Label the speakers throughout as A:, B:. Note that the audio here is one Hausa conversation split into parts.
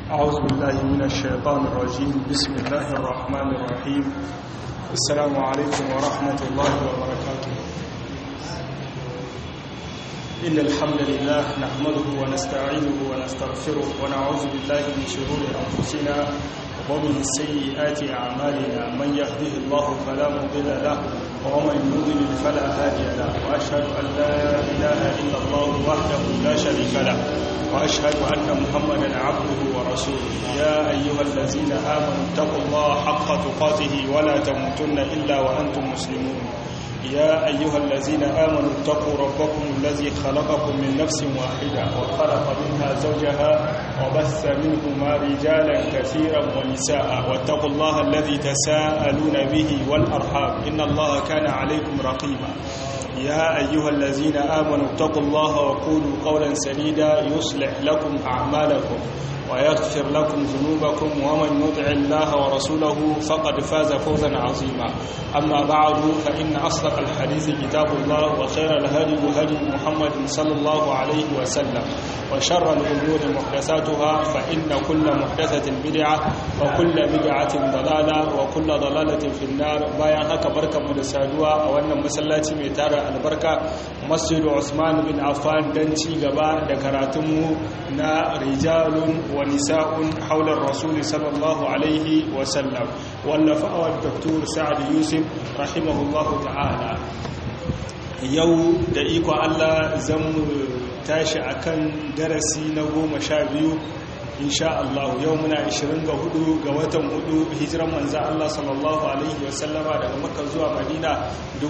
A: أعوذ بالله من الشيطان الرجيم. بسم الله الرحمن الرحيم. السلام عليكم ورحمة الله وبركاته. إن الحمد لله نحمده ونستعينه ونستغفره ونعوذ بالله من شرور أنفسنا ومن سيئات أعمالنا. من يهده الله فلا مضل له ومن يضلل فلا هادي له، وأشهد أن لا إله إلا الله وحده لا شريك له، وأشهد أن محمدا عبده ورسوله. يا أيها الذين آمنوا اتقوا الله حق تقاته ولا تموتن إلا وأنتم مسلمون. يا أيها الذين آمنوا اتقوا ربكم الذي خلقكم من نفس واحدة وخلق منها زوجها وبث منهما رجالا كثيرا ونساء، واتقوا الله الذي تساءلون به والأرحام إن الله كان عليكم رقيبا. يا أيها الذين آمنوا اتقوا الله وقولوا قولا سديدا يصلح لكم أعمالكم ويغفر لكم ذنوبكم، ومن يطع الله ورسوله فقد فاز فوزا عظيما. أما بعد، فإن أصدق الحديث كتاب الله، وخير الهدي هدي محمد صلى الله عليه وسلم، وشر الأمور محدثاتها، فإن كل محدثة بدعة وكل بدعة ضلالة وكل ضلالة في النار. bayan haka barkamu da saduwa a wannan masallaci mai tara albarka, Masjid Usman bin Affan, dan ci gaba da karatunmu na rijalun wa nisa'un haular rasuli sallallahu alaihi wasallam, wallafa wa Dr. Sa'ad Yusuf rahimahullahu ta'ala. Yau da iko Allah zan tashi akan darasi na 12 insha Allah. Yau muna 24 ga watan 4 hijiran manzo Allah sallallahu alaihi wasallama daga Makka zuwa Madina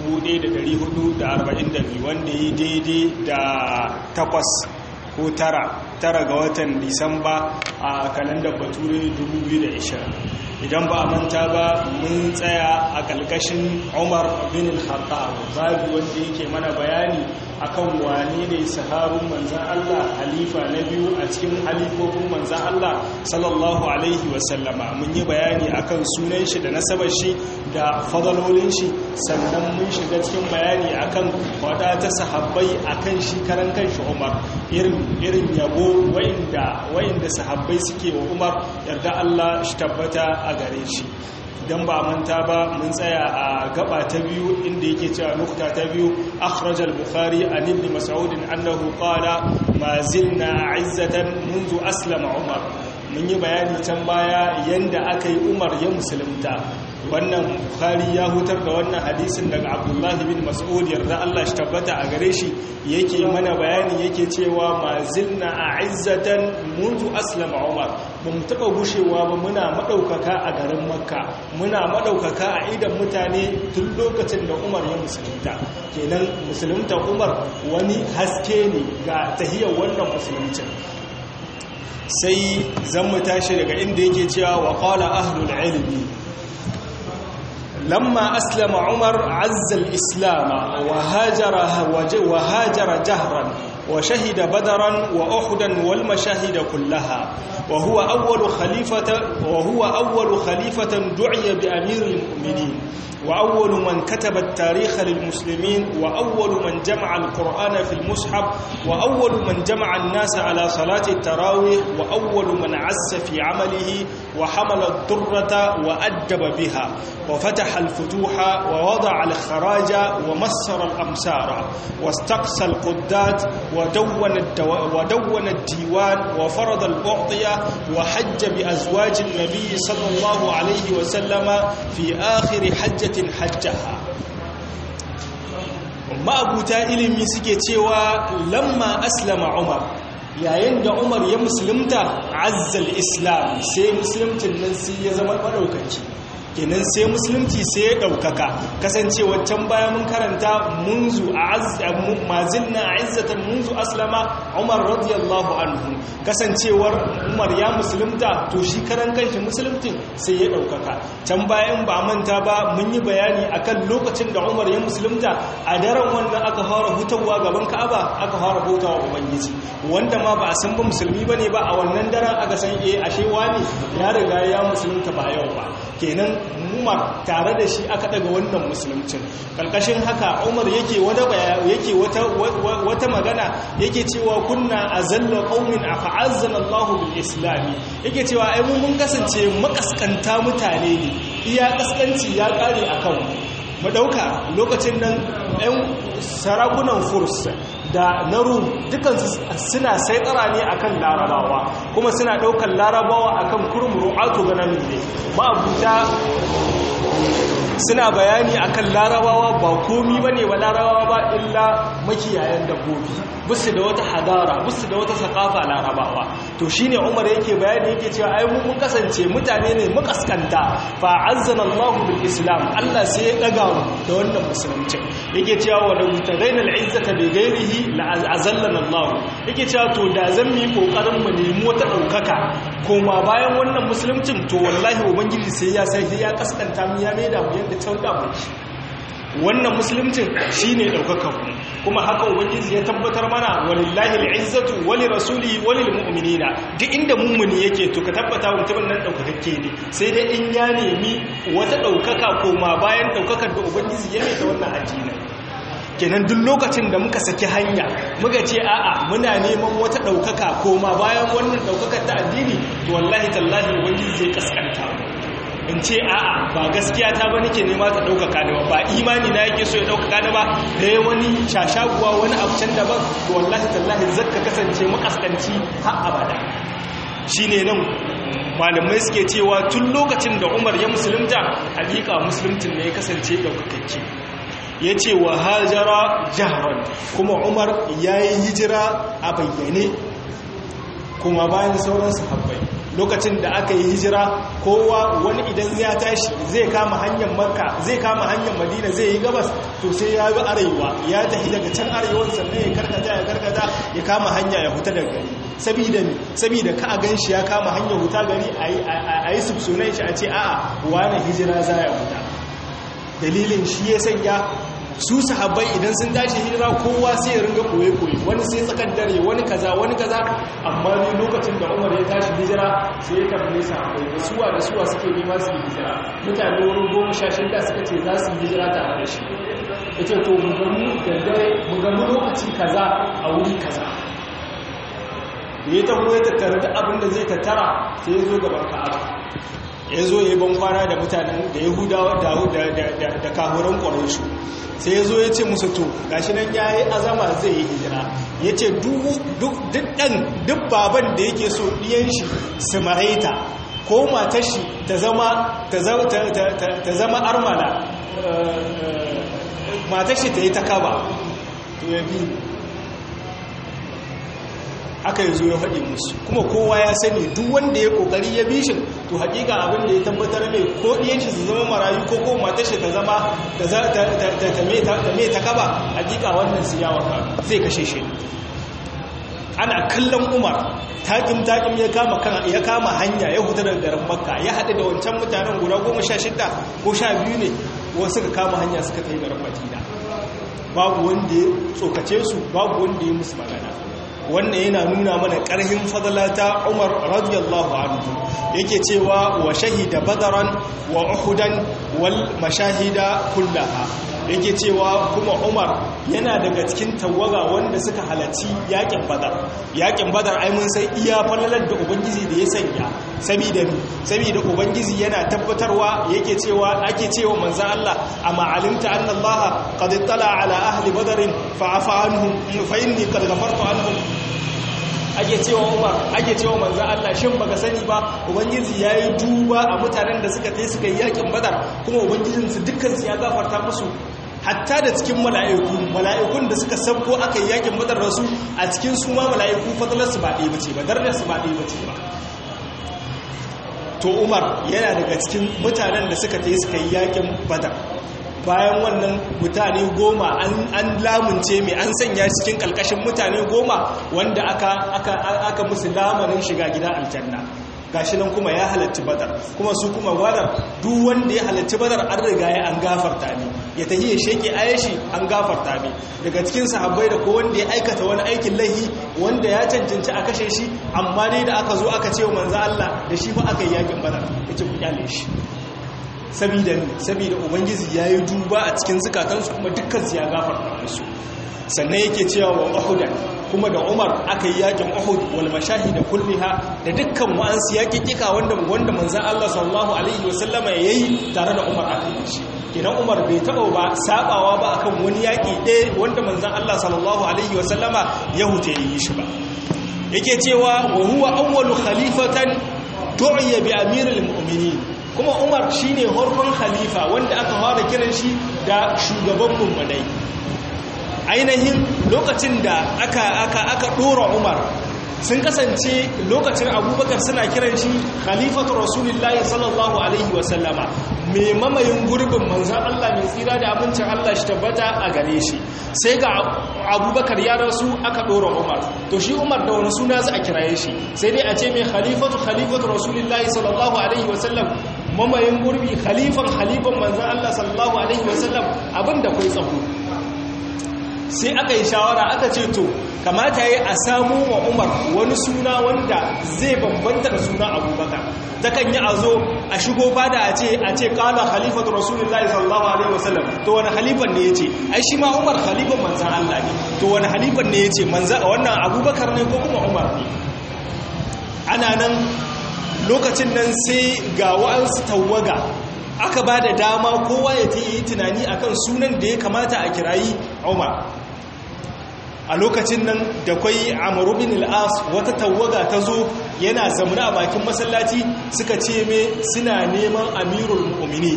A: 1442, wanda yi daidai da 8 ko 9 ga watan Disamba a kalandar Bature 2020. Idan ba a manta ba, mun tsaya a ƙarƙashin Umar bin al-Khattab, babu wanda yake mana bayani akan wane ne sahabin manzan Allah, halifa na biyu a cikin halifofin manzan Allah sallallahu alaihi wasallama. Mun yi bayani akan sunan shi da nasabar shi da fadalolin shi, sannan mun shiga cikin bayani akan wadata sahabbai akan shi karan kanshi Umar, irin yabo wa'inda sahabbai suke wa Umar, yarda Allah shi tabbata a gare shi. Idan ba manta ba, mun tsaya a gaba ta biyu inda yake cewa nukta ta biyu, akhraj al-Bukhari an ibn Mas'ud annahu qala ma zilna izzatan منذ aslama Umar. Mun yi bayani can baya yanda aka yi Umar ya musulunta. Wannan Bukhari ya hutar da wannan hadisin daga Abdullahi bin Mas'ud, yarda Allah shi tabbata a gare shi, yake mana bayani yake cewa ma zilna a'izzatan mundu aslama Umar. Ba mu taba gushewa ba muna madaukaka a garin Makka, muna madaukaka a idan mutane tun lokacin da Umar ya musulunta. Kenan musulunta Umar wani haske ne ga tahiyar wannan musuluncin. Sai zan mu tashi daga inda yake cewa wa qala ahlul ilmi لما أسلم عمر عز الإسلام وهاجر جهرا وشهد بدرا وأحدا والمشاهد كلها، وهو أول خليفة دعي بأمير المؤمنين، وأول من كتب التاريخ للمسلمين، وأول من جمع القرآن في المصحف، وأول من جمع الناس على صلاة التراويح، وأول من عز في عمله وحمل الضرة وأدب بها وفتح الفتوح ووضع الخراج ومسر الأمسار واستقصى القدات ودون الديوان وفرض الأعطية وحج بأزواج النبي صلى الله عليه وسلم في آخر حجة حجها. ma'abuta ilimi suke cewa lamma aslama Umar, yayin da Umar ya musulunta, azzal islam, sai musulunci nan sai ya zama madaukaki. kenan sai musulunci sai ya daukaka. Kasancewar can baya mun karanta mazinna izzatan munzu aslama Umar radiyallahu anhu, kasancewar Umar ya musulunta, to shi karan kanshi musulunci sai ya daukaka. Can bayan ba manta ba, mun yi bayani akan lokacin da Umar ya musulunta, a daren wannan aka fara hutawa gaban Ka'aba, aka fara hutawa ubangiji, wanda ma ba a san ba musulmi bane ba, a wannan daren aka san ashe wani ya riga ya musulunta ba yau ba. Kenan Umar tare da shi aka daga wannan musuluncin. Kalkashin haka Umar yake wata magana yake cewa kunna azalla qaumin afa'azzana Allahu bil islam, yake cewa ai mun kasance makaskanta mutane ne, iya kaskanci ya kare akan mu dauka lokacin nan ɗan sarakunan Furs da na Rum dukansu suna saitara ne akan Larabawa, kuma suna daukan Larabawa akan kurmuru'atu ganamin ne ma'abuta, suna bayani akan Larabawa ba komi bane ba Larabawa ba illa makiyayan dabbobi, busu da wata hadara, busu da wata sakafa Larabawa. To shine Umar yake bayani yake cewa ai mun kasance mutane ne makaskanta, fa azzana Allahu bil Islam, Allah sai ya daga mu da wannan musulunci. Yake cewa wa law tadaina al izzata bi ghairihi la azallana Allah, yake cewa to da zan mi kokarin mu nemi wata daukaka koma bayan wannan musuluncin, to wallahi ubangiji sai ya kaskanta mu, ya maida mu yanda tauda mu. Wannan musuluncin shine daukakar mu, kuma haka ubangiji ya tabbatar mana walillahi al'izzatu wali rasulihi walil mu'minina. Duk inda mummuni yake to ka tabbata mutumin nan daukakakke ne, sai dai in ya nemi wata daukaka koma bayan daukakar da ubangiji ya mai da wannan addini. Kenan duk lokacin da muka saki hanya muka ce a'a muna neman wata daukaka koma bayan wannan daukakar ta addini, to wallahi tallahi ubangiji zai kaskanta mu. In ce a'a ba gaskiya ta ba nake nema ta daukaka ni ba imani na yake so ya daukaka ni ba, da ya wani shashaguwa wani abu can daban, to wallahi tallahi zakka kasance makaskanci har abada. Shine nan malamai suke cewa tun lokacin da Umar ya musulunta, hakika musuluntin ne ya kasance daukakakke. Yace wa hajara jahran, kuma Umar yayi hijira a bayyane kuma bayan sauran sahabbai. Lokacin da aka yi hijira, kowa wani idan ya tashi zai kama hanyar Makka, zai kama hanyar Madina, zai yi gabas, to sai ya bi arewa, ya tafi daga can arewan sannan ya karkata ya kama hanya ya huta daga gari. Sabida ka a gan shi ya kama hanyar huta gari a yi subsunan shi a ce a'a wani hijira za ya huta. Dalilin shi ya sanya su sahabbai idan sun tashi hijira kowa sai ya ringa koye-koye, wani sai tsakar dare, wani kaza, amma ne lokacin da Umar ya tashi hijira sai ya tambaye sahabbai da suwa suke nema su yi hijira. Mutane wurin 16 suka ce za su yi hijira tare da shi. Ya ce to mu gamu lokaci kaza a wuri kaza. Da ya taho ya tattara da abin da zai tattara sai ya zo gaban Ka'aba. Ya zo ya yi bankwana da mutanen da Yahudawa da kahuran Qurayshu. Sai ya zo ya ce musu to gashi nan ya yi azama zai yi hijira. Ya ce duk baban da yake so ɗiyan shi su maraita ko matar shi ta zama armala, matar shi ta yi ta kaba, to ya bi aka yi zo ya faɗi musu. Kuma kowa ya sani duk wanda ya ƙoƙari ya bishin, to haƙiƙa abin da ya tabbatar mai ko ɗiyanci su zama marayu ko matar shi ta zama ta mai ta kaba, haƙiƙa wannan su yawa zai kashe shi. Ana kallon Umar taƙim ya kama hanya ya huta daga garin Makka, ya haɗu da wancan mutanen guda 16 ko 12 ne, wasu suka kama hanya suka tafi garin Madina. Babu wanda ya tsokace su, babu wanda ya musu magana. Wannan yana nuna mana ƙarhin fadalata Umar radiyallahu anhu. Yake cewa wa shahida badaran wa uhudan wal mashahida kullaha. Yake cewa kuma Umar yana daga cikin tawaga wanda suka halarci yakin Badar. Yakin Badar ai mun sai iya falalar da ubangiji da ya sanya, saboda ubangiji yana tabbatarwa, ake cewa manzo Allah amma alimta anna Allah qad tala ala ahli badr fa afa anhum fa inni qad ghafartu anhum. Ake cewa manzo Allah shin baka sani ba ubangiji yayi duba a mutanen da suka yi yakin Badar, kuma ubangijin su dukkan su ya gafarta musu, hatta da cikin mala'ikun da suka sabko aka yi yakin Badar da su, a cikin su ma mala'iku fadalar su ba ɗaya bace ba, darajar su ba ɗaya bace ba. To Umar yana daga cikin mutanen da suka yi yakin Badar. Bayan wannan mutane 10 an lamunce mai an sanya cikin kalkashin mutane 10 wanda aka musu lamarin shiga gida aljanna. Gashi nan kuma ya halarci Badar, kuma su kuma Badar duk wanda ya halarci Badar an riga ya an gafarta ne, ya tahi ya sheke ayashi an gafarta ne. Daga cikin sahabbai da ko wanda ya aikata wani aikin laihi wanda ya cancanci a kashe shi, amma dai da aka zo aka ce wa manzo Allah da shi ba aka yi yakin Badar, yace ku kyale shi. saboda ubangiji ya yi duba a cikin zukatansu kuma dukkan su ya gafarta musu. Sannan yake cewa wa uhudan kuma da Umar aka yi yakin Uhud wal mashahida kulliha da dukkan wa'ansu yakikika wanda manzon Allah sallallahu alaihi wasallama yayi tare da Umar aka yi shi. Kenan Umar bai taɓa ba sabawa ba akan wani yaki ɗaya wanda manzon Allah sallallahu alaihi wasallama ya huce yi shi ba. Yake cewa wa huwa awwalu khalifatan du'iya bi amiril mu'minin, kuma Umar shine farkon khalifa wanda aka fara kiran shi da shugaban mummunai. Ainihin lokacin da aka dora Umar sun kasance lokacin Abubakar suna kiran shi khalifatu Rasulullahi sallallahu alaihi wasallama, mai mamayin gurbin manzan Allah mai tsira da abincin Allah shi tabbata a gare shi. Sai ga Abubakar ya rasu aka dora Umar, to shi Umar da wani suna za a kiraye shi, sai dai a ce mai khalifatu Rasulullahi sallallahu alaihi wasallam, mamayin gurbi khalifan manzan Allah sallallahu alaihi wasallam, abinda kai tsaho. Sai aka yi shawara aka ce to kamata yi a samu wa Umar wani suna wanda zai bambanta da suna Abubakar. Takan yi a zo a shigo fada a ce kala khalifatu Rasulullahi sallallahu alaihi wasallam, to wani halifan ne yace ai shi ma Umar halifan manzan Allah ne, to wani halifan ne yace wannan Abubakar ne ko kuma Umar ne. Ana nan lokacin nan sai ga wa'ansu tawaga aka ba da dama kowa ya ta yi tunani akan sunan da ya kamata a kirayi Umar. A lokacin nan da kwai Amr bin al-As wata tawaga ta zo yana zamuna a bakin masallaci suka ce me suna neman Amirul Mu'minin.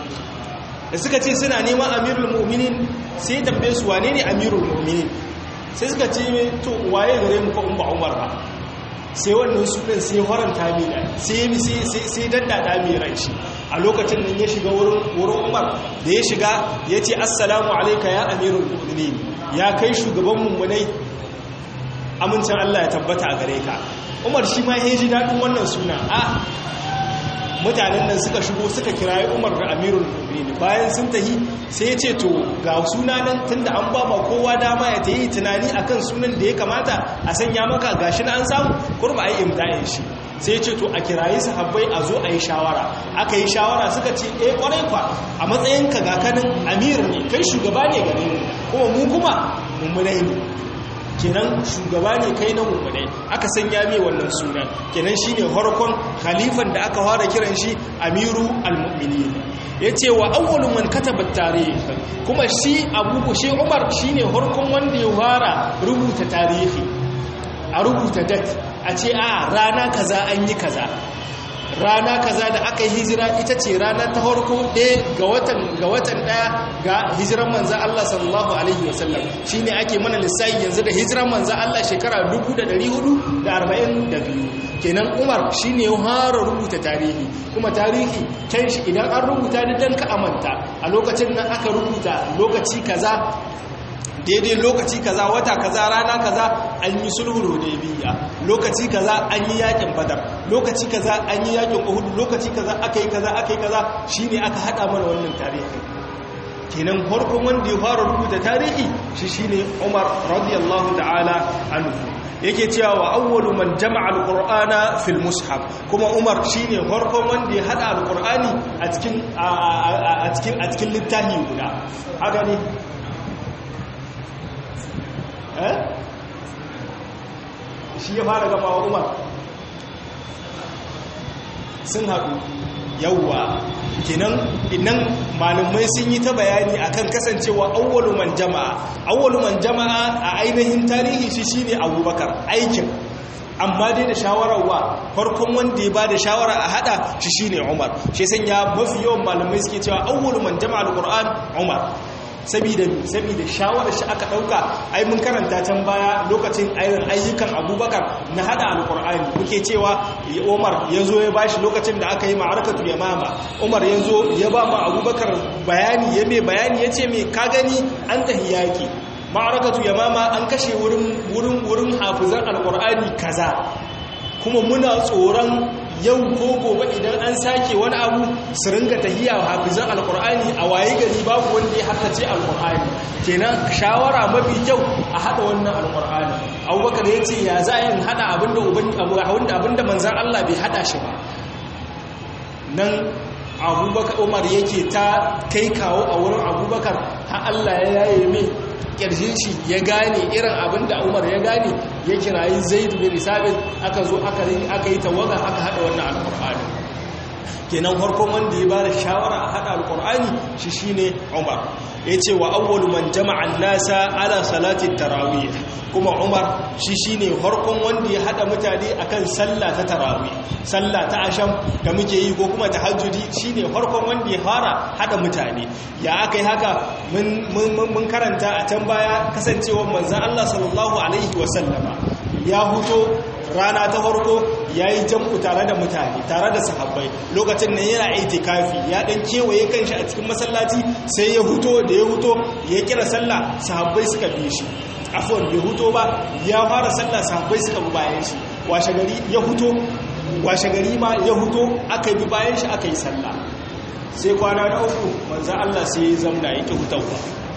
A: Da suka ce suna neman Amirul Mu'minin sai tambaye su wane ne Amirul Mu'minin. Sai suka ce me to waye gare mu ko umma Umar ba. Sai wannan sunan sai faranta mina sai daddada mai rai shi. A lokacin nan ya shiga wurin Umar, da ya shiga ya ce assalamu alaika ya Amirul Mu'minin, ya kai shugaban mummunai, amincin Allah ya tabbata a gare ka. Umar shi ma ya ji daɗin wannan suna. Mutanen nan suka shigo suka kirayi Umar da Amirul Mu'minin. Bayan sun tahi sai ya ce to ga suna nan tunda an ba ma kowa dama ya ta yi tunani akan sunan da ya kamata a sanya maka gashi na an samu kurba ai imta'in shi. Sai ce to a kirayi sahabbai a zo a yi shawara. Aka yi shawara suka ce kwarai kwa a matsayinka ga kanin amir ne, kai shugaba ne gare mu kuma mu kuma mummunai ne, kenan shugaba ne kai na mummunai. Aka sanya mai wannan sunan, kenan shine farkon khalifan da aka fara kiran shi Amiru al-Mu'minin. Yace wa awwalu man kataba tarihi, kuma shi Umar shine farkon wanda ya fara rubuta tarihi, a rubuta date, a ce a rana kaza an yi kaza, rana kaza da aka yi hijira ita ce rana ta farko ɗaya ga watan ɗaya ga hijiran manzan Allah sallallahu alaihi wasallam. Shi ne ake mana lissafi yanzu da hijiran manzan Allah shekara 1442. Kenan Umar shi ne ya fara rubuta tarihi, kuma tarihi can shi idan an rubuta da dan ka amanta a lokacin nan aka rubuta lokaci kaza daidai lokaci kaza wata kaza rana kaza an yi sulhul hudaybiya, lokaci kaza an yi yakin badar, lokaci kaza an yi yakin uhud, lokaci kaza akai kaza shine aka hada mana wannan tarihi. Kenan farkon wanda ya fara rubuta tarihi shine Umar radiyallahu ta'ala anhu. Yake cewa wa awwalu man jama'a alqur'ana fil mushaf, kuma Umar shine farkon wanda ya hada alqur'ani a cikin littafi guda. Haka ne shi ya fara gama wa Umar sun haɗu yawwa. Kenan idan malamai sun yi ta bayani akan kasancewa awwalu man jama'a a ainihin tarihi shi shine Abubakar aikin, amma dai da shawararwa farkon wanda ya ba da shawara a hada shi shine Umar. Shi sanya mafi yawan malamai suke cewa awwalu man jama'a al-Qur'an Umar, saboda shawarar shi aka dauka. Ai mun karanta can baya lokacin ayyukan Abubakar na hada alqur'ani, muke cewa Umar yazo ya bashi lokacin da aka yi ma'arakatul yamama. Umar yazo ya ba ma Abubakar bayani, yace me ka gani an tahi yaki ma'arakatul yamama, an kashe wurin hafizan alqur'ani kaza, kuma muna tsoron yau ko gobe idan an sake wani abu su ringa tahiya hafizan alkur'ani a waye gari babu wanda ya haddace alkur'ani. Kenan shawara mafi kyau a hada wannan alkur'ani. Abubakar ya ce ya za yin hada abinda manzan Allah bai hada shi ba. Nan abubakar umar yake ta kai kawo a wurin abubakar har Allah ya yaye mai ƙirjin shi ya gane irin abin da umar ya gane ya kirayi zaid bin sabit aka zo aka yi tawaga aka haɗa wannan alƙur'ani kenan farkon wanda ya bada shawara a haɗa alƙur'ani shi shine umar ya ce wa awwalu man jama'a nasa ala salati tarawih kuma umar shi shine farkon wanda ya haɗa mutane akan sallah ta tarawih sallah ta asham da muke yi ko kuma tahajjudi shine farkon wanda ya fara haɗa mutane ya aka yi haka mun karanta a can baya kasancewar manzon Allah sallallahu alaihi wasallama ya huto rana ta farko ya yi jam'u tare da mutane tare da sahabbai lokacin nan yana itikafi ya dan kewaye kanshi a cikin masallaci sai ya huto da ya huto ya kira sallah sahabbai suka bi shi afwan bai huto ba ya fara sallah sahabbai suka bi bayan shi washe gari ma ya huto aka bi bayan shi aka yi sallah sai kwana na uku manzon Allah sai ya zamna yake hutawa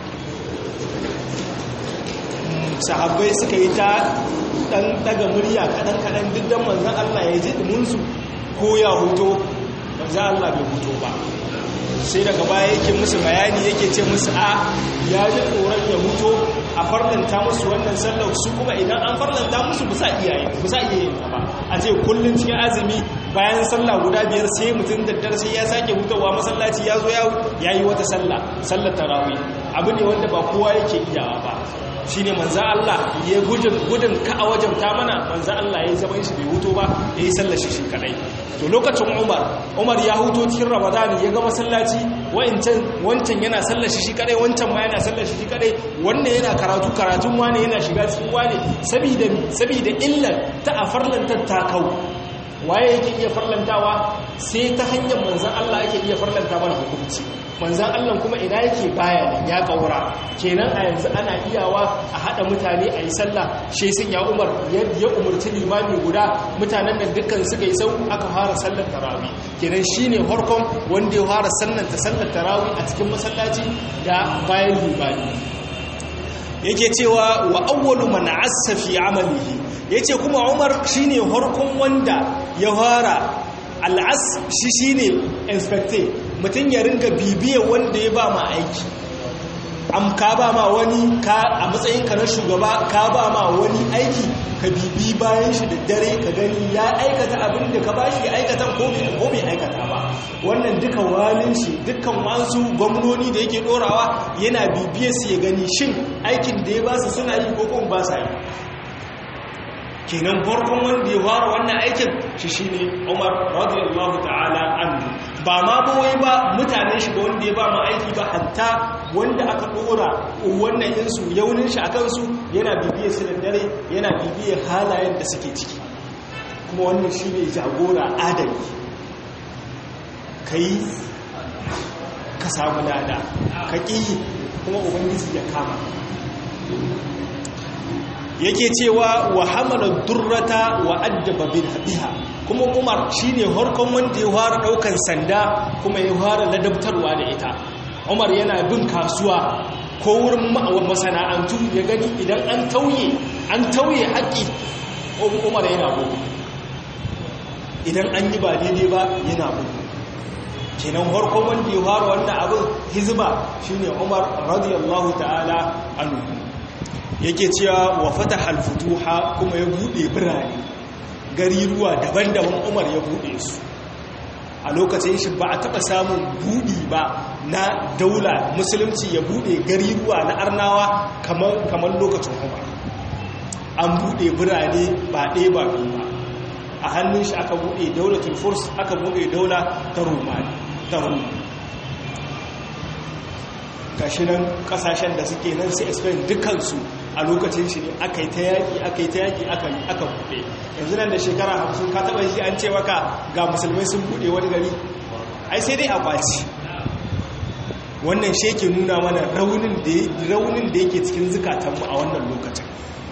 A: sahabbai suka yi ta dan daga murya kadan diddan manzon Allah ya ji dumunsu ko ya huto manzon Allah bai huto ba sai daga baya yake musu bayani yake ce musu ya ji tsoron ya huto a farlanta musu wannan sallar su kuma idan an farlanta musu ba sa iya yin ba a ce kullun cikin azumi bayan sallah guda biyar sai mutum daddare sai ya sake hutawa masallaci ya zo ya yi wata sallar tarawih abu ne wanda ba kowa yake iyawa ba shi ne manza Allah ya gudun ka a wajabta mana manza Allah ya zama shi bai huto ba ya yi sallar shi kadai to lokacin umar ya huto cikin ramadani ya ga masallaci wancan yana sallar shi kadai wancan ma yana sallar shi kadai wannan yana karatun wane yana shiga cikin wane sabida illar ta a farlantar ta kau waye yake iya farlantawa sai ta hanyar manzan Allah yake iya farlanta mana hukunci manzan Allah kuma ina yake baya ya kaura kenan a yanzu ana iyawa a hada mutane a yi sallah shi sun ya umar ya umarci limami guda mutanen da dukkan suka yi sau aka fara sallar tarawih kenan shine farkon wanda ya fara sallar tarawih a cikin masallaci da bayan limami yake cewa wa awwalu man assa fi amalihi yace kuma Umar shine harkon wanda ya fara al'as shi shine inspector mutun ya ringa bibiye wanda ya ba ma aiki ka ba ma wani a matsayin ka na shugaba ka ba ma wani aiki ka bibi bayan shi da dare ka gani ya aikata abin da ka bashi aikatan ko bai aikata ba wannan duka walin shi dukkan wasu gwamnoni da yake dorawa yana bibiye su ya gani shin aikin da ya ba su suna yi ko kuma ba sa yi kenan farkon wanda ya fara wannan aikin shi shine Umar radiyallahu ta'ala anhu ba ma bawai ba mutanen shi ba wanda ya ba mu aiki ba hatta wanda aka dora wannan insu yaunin shi akan su yana bibiye su da dare yana bibiye halayen da suke ciki kuma wannan shine jagora adali kai ka samu lada ka ƙi kuma ubangiji ya kama yake cewa wa hamala durrata wa addaba biha kuma Umar shine harkon wanda ya fara daukan sanda kuma ya fara ladabtarwa da ita Umar yana bin kasuwa ko wurin masana'antu ya gani idan an tauye haƙi Umar yana bugu idan an yi ba daidai ba yana bugu kenan harkon wanda ya fara wannan abin hizba shine Umar radiyallahu ta'ala anhu yake cewa wa fataha al-futuha kuma ya bude birane gari ruwa daban-daban Umar ya bude su a lokacin shi ba a taba samun budi ba na daula musulunci ya bude gari ruwa na arnawa kamar lokacin Umar an bude birane ba ɗaya ba biyu ba a hannun shi aka bude daulatul furs aka bude daula ta Roma gashi nan kasashen da suke nan sai Spain dukansu a lokacin shi ne aka yi ta yaƙi aka buɗe yanzu nan da shekara 50 ka taɓa shi an ce maka ga musulmai sun buɗe wani gari ai sai dai a kwaci wannan shi yake nuna mana raunin da yake cikin zukatanmu a wannan lokacin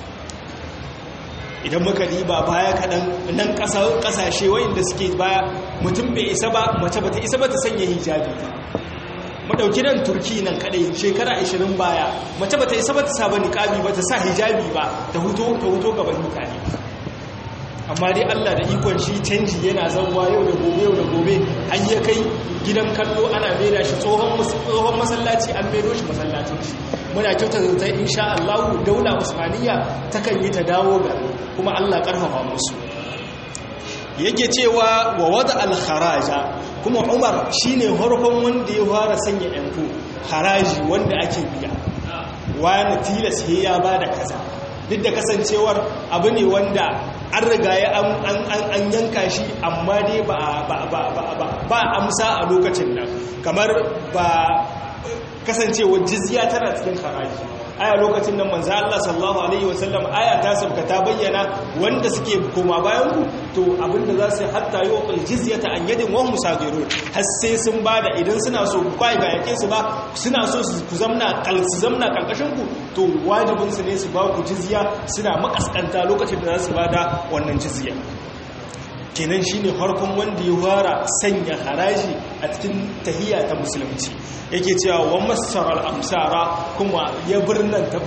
A: idan muka riba baya kaɗan nan ƙasashe wayanda suke baya mutum bai isa ba mace ba ta isa ba ta sanya hijabi madauki nan turki nan kadai shekara 20 baya mace bata isa bata saba niqabi bata sa hijabi ba ta huto gaban mutane amma dai Allah da ikon shi canji yana zauwa yau da gobe an ya kai gidan kallo ana maida shi tsohon masallaci an maido shi masallacin shi muna kyauta zai insha Allah daula Usmaniya takan yi ta dawo ga kuma Allah karfafa musu yake cewa wa wada al-kharaja kuma Umar shine harkon wanda ya fara sanya yanku haraji wanda ake biya wani tilas ya bada kaza duk da kasancewar abu ne wanda an riga ya an yanka shi amma dai ba amsa a lokacin nan kamar ba kasancewar jizya tana cikin haraji aya lokacin nan manzo Allah sallallahu alaihi wasallam aya ta sabka ta bayyana wanda suke koma bayan ku to abinda za su hatta yuqul jizyata an yadin wa hum sagirun har sai sun bada idan suna so kai ba yake su ba suna so ku zamna karkashin ku to wajibin su ne su ba ku jizya suna makaskanta lokacin da za su bada wannan jizya kenan shine farkon wanda ya fara sanya haraji a cikin tahiyya ta musulunci yake cewa wa masaral amsara kuma ya birnan ta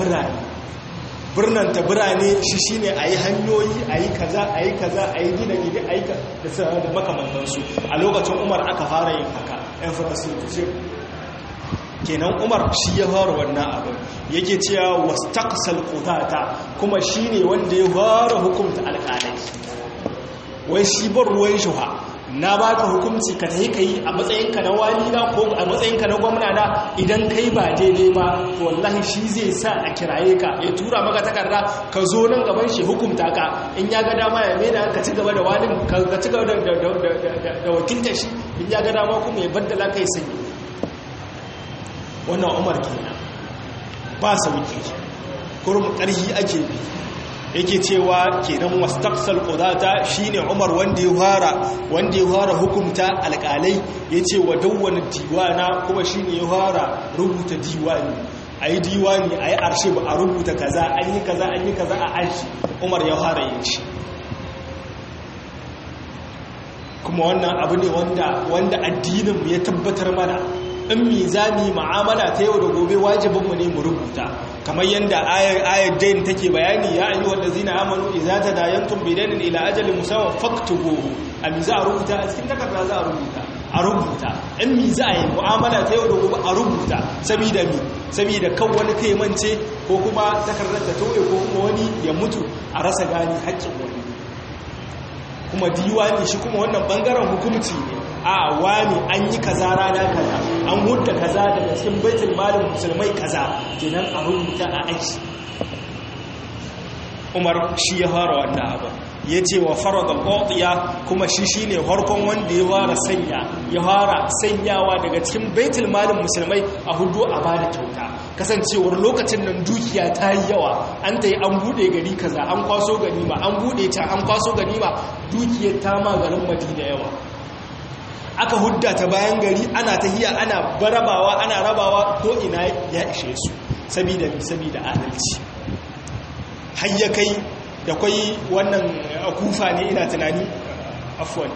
A: birane shi shine ayi hanyoyi ayi kaza ayi gine ayi da makamantansu a lokacin Umar aka fara yin haka infrastructure kenan Umar shi ya fara wannan abin yake cewa wastaqsal qudata kuma shine wanda ya fara hukunta alƙalai wai shi bar ruwan shuha na baka hukunci ka tafi kai a matsayinka na walina ko a matsayinka na gwamna na idan kai ba daidai ba to wallahi shi zai sa a kiraye ka ya tura maka takarda ka zo nan gaban shi hukunta ka in ya ga dama ya maida ka ci gaba da walin ka ci gaba da wakilta shi in ya ga dama kuma ya baddala kai sani wannan Umar kenan ba sauki kurum karhi ake bi yake cewa kenan wastaqsal qudata shine Umar wanda ya fara hukunta alƙalai yace wa dawwana diwana kuma shine ya fara rubuta diwani ayi diwani ayi arshib a rubuta kaza an yi kaza a arshi Umar ya fara yin shi kuma wannan abu ne wanda addinin mu ya tabbatar mana in mizani mu'amala ta yau da gobe wajibinmu ne mu rubuta kamar yadda ayar dain take bayani ya ayyuhal ladzina amanu idza tadayantum bidainin ila ajalin musamman faktubuhu a za a rubuta a cikin takarda za a rubuta in mizani mu'amala ta yau da gobe a rubuta saboda kan wani kai mance ko kuma takardar ta toye ko kuma wani ya mutu a rasa gani haƙƙin wani kuma diwani shi kuma wannan bangaren hukunci ne a wani an yi kaza rana kaza an hudda kaza daga cikin baitul malin musulmai kaza kenan a rubuta a aiki Umar shi ya fara wannan abu ya ce wa farada al-qadiya kuma shi shine harkon wanda ya fara sanyawa daga cikin baitul malin musulmai a hudu a bada kyauta kasancewar lokacin nan dukiya ta yi yawa an ta yi an bude gari kaza an kwaso ganima an bude ta an kwaso ganima dukiyar ta ma garin Madina yawa aka hudda ta bayan gari ana tahiya ana barabawa ana rabawa ko ina ya ishe su saboda adalci har ya kai da kwai wannan kufa ne ina tunani afwan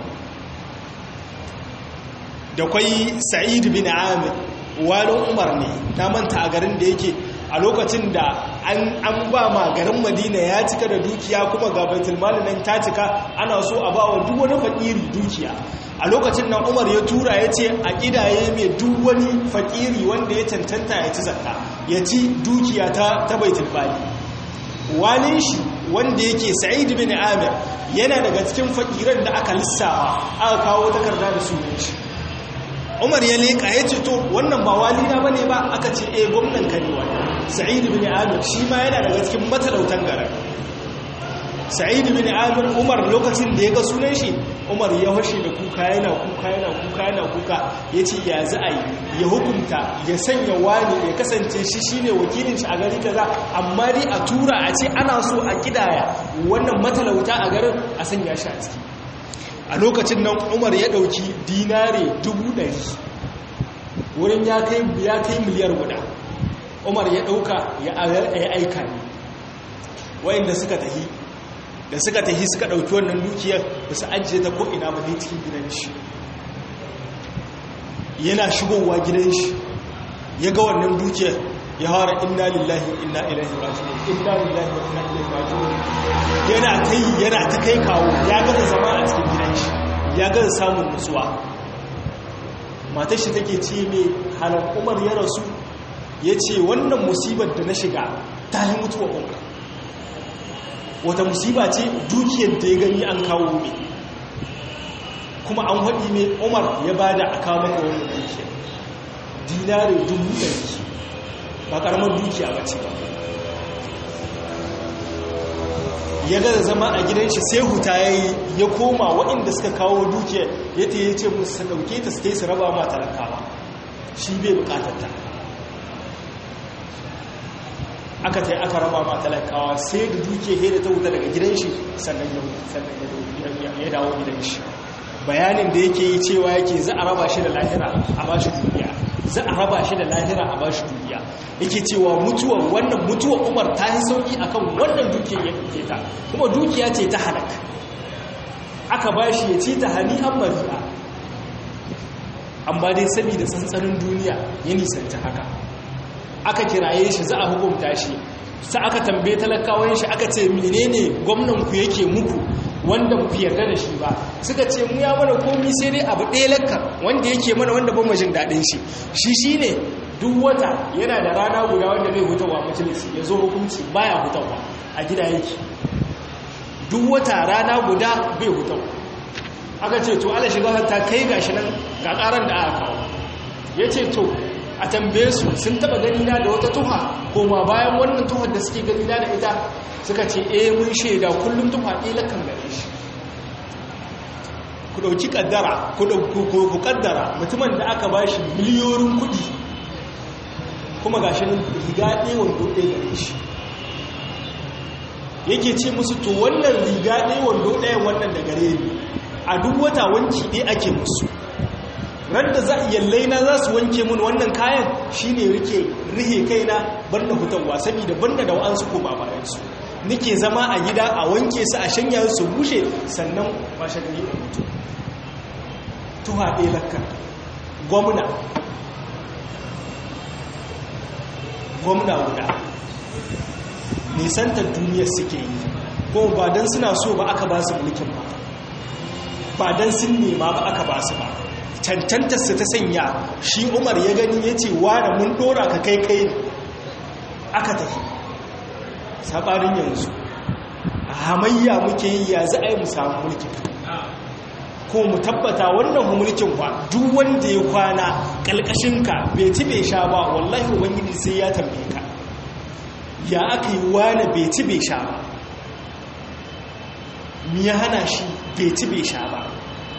A: da kwai Sa'id bin Amir walin Umar ne na manta a garin da yake a lokacin da an ba ma garin Madina ya cika da dukiya kuma ga baitul mali nan ta cika ana so a ba wa duk wani fakiri dukiya a lokacin nan Umar ya tura ya ce a kidaye mai duk wani fakiri wanda ya cancanta ya ci zakka ya ci dukiya ta baitul mali walin shi wanda yake Sa'id bin Amir yana daga cikin fakiran da aka lissafa aka kawo takarda da sunan shi Umar ya leka ya ce to wannan ba walina bane ba aka ce gwamnan ka ne wannan Sa'id bin Amir shi ma yana daga cikin matalautan garin Sa'id bin Amir Umar lokacin da ya ga sunan shi Umar ya fashe da kuka yana kuka yace ya za a yi ya hukunta ya sanya wani ya kasance shi shine wakilin shi a gari kaza amma dai a tura a ce ana so a kidaya wannan matalauta a garin a sanya shi a ciki a lokacin nan Umar ya dauki dinare 100 wurin ya kai miliyar guda Umar ya dauka ya aika ne wayanda suka tahi suka dauki wannan dukiyar da su ajiye ta ko ina ba dai cikin gidan shi yana shigowa gidan shi ya ga wannan dukiyar ya fara inna lillahi inna ilaihi raji'un inna lillahi wa inna ilaihi raji'un yana ta kai kawo ya gaza zama a cikin gidan shi ya gaza samun nutsuwa. matar shi take ce mai halar Umar ya rasu ya ce wannan musibar da na shiga ta yi mutuwa Umar. Wata musiba ce dukiyar da ya gani an kawo mai kuma an haɗi mai Umar ya bada a kawo maka wani dukiyar dinare 100,000 ba ƙaramar dukiya ba ce ba. ya gaza zama a gidan shi sai huta ya koma waɗanda suka kawo dukiyar ya ce musu su ɗauke ta su su raba ma talakawa shi bai buƙatar ta. aka ta yi aka raba ma talakawa sai da dukiyar da ta wuta daga gidan shi sannan ya dawo gidan shi. bayanin da yake yi cewa yake za a raba shi da lahira a ba shi duniya, za a raba shi da lahira a ba shi duniya. Yake cewa wannan mutuwar Umar ta yi sauki akan wannan dukiyar ya ɗauke ta, kuma dukiya ce ta halak aka ba shi ya ci ta hani'an mari'a, amma dai saboda tsantsanin duniya ya nisanta haka. Aka kiraye shi za a hukunta shi, sai aka tambaye talakawan shi aka ce menene gwamnan ku yake muku wanda ku yarda da shi ba. Suka ce mu ya mana komai sai dai abu ɗaya lakka wanda yake mana wanda ba mu jin daɗin shi shine duk wata yana da rana guda wanda bai hutawa majalisi ya zo hukunci baya hutawa a gida yake, duk wata rana guda bai hutawa. Aka ce to Allah shiga ta kai gashi nan ga ƙaran da aka kawo. Ya ce to a tambaye su sun taba gani na da wata tuha ko ma bayan wannan tuhar da suke gani na da ita. Suka ce mun shaida kullum tuha ɗaya kan gare shi. Ku ɗauki ƙaddara ku ƙaddara mutumin da aka ba shi miliyoyin kuɗi kuma ga shi nan riga ɗaya wando ɗaya gare shi. Yake ce musu to wannan riga ɗaya wando ɗaya wannan da gare ni a duk wata wanki ɗaya ake musu. Randa za iyallai na za su wanke mun wannan kayan shine rihe kaina banda hutawa saboda banda da wa'ansu ko ba bayan su nake zama a gida a wanke su a shanya su bushe sannan washe gari a mutu. Tuha ɗaya lakka gwamna guda nisantar duniyar suke yi ko ba don suna so ba aka ba su mulkin ba don sun nema ba aka ba su ba. Cancantarsa ta sanya shi Umar ya gani ya ce wane mun dora ka kai aka tafi. Saɓanin yanzu a hamayya muke yi ya za a yi mu samu mulki ko mu tabbata wannan mulkin ba duk wanda ya kwana ƙalƙashinka bai ci bai sha ba wallahi ubangiji sai ya tambaye ka ya aka yi wane bai ci bai sha ba, mi ya hana shi bai ci bai sha ba.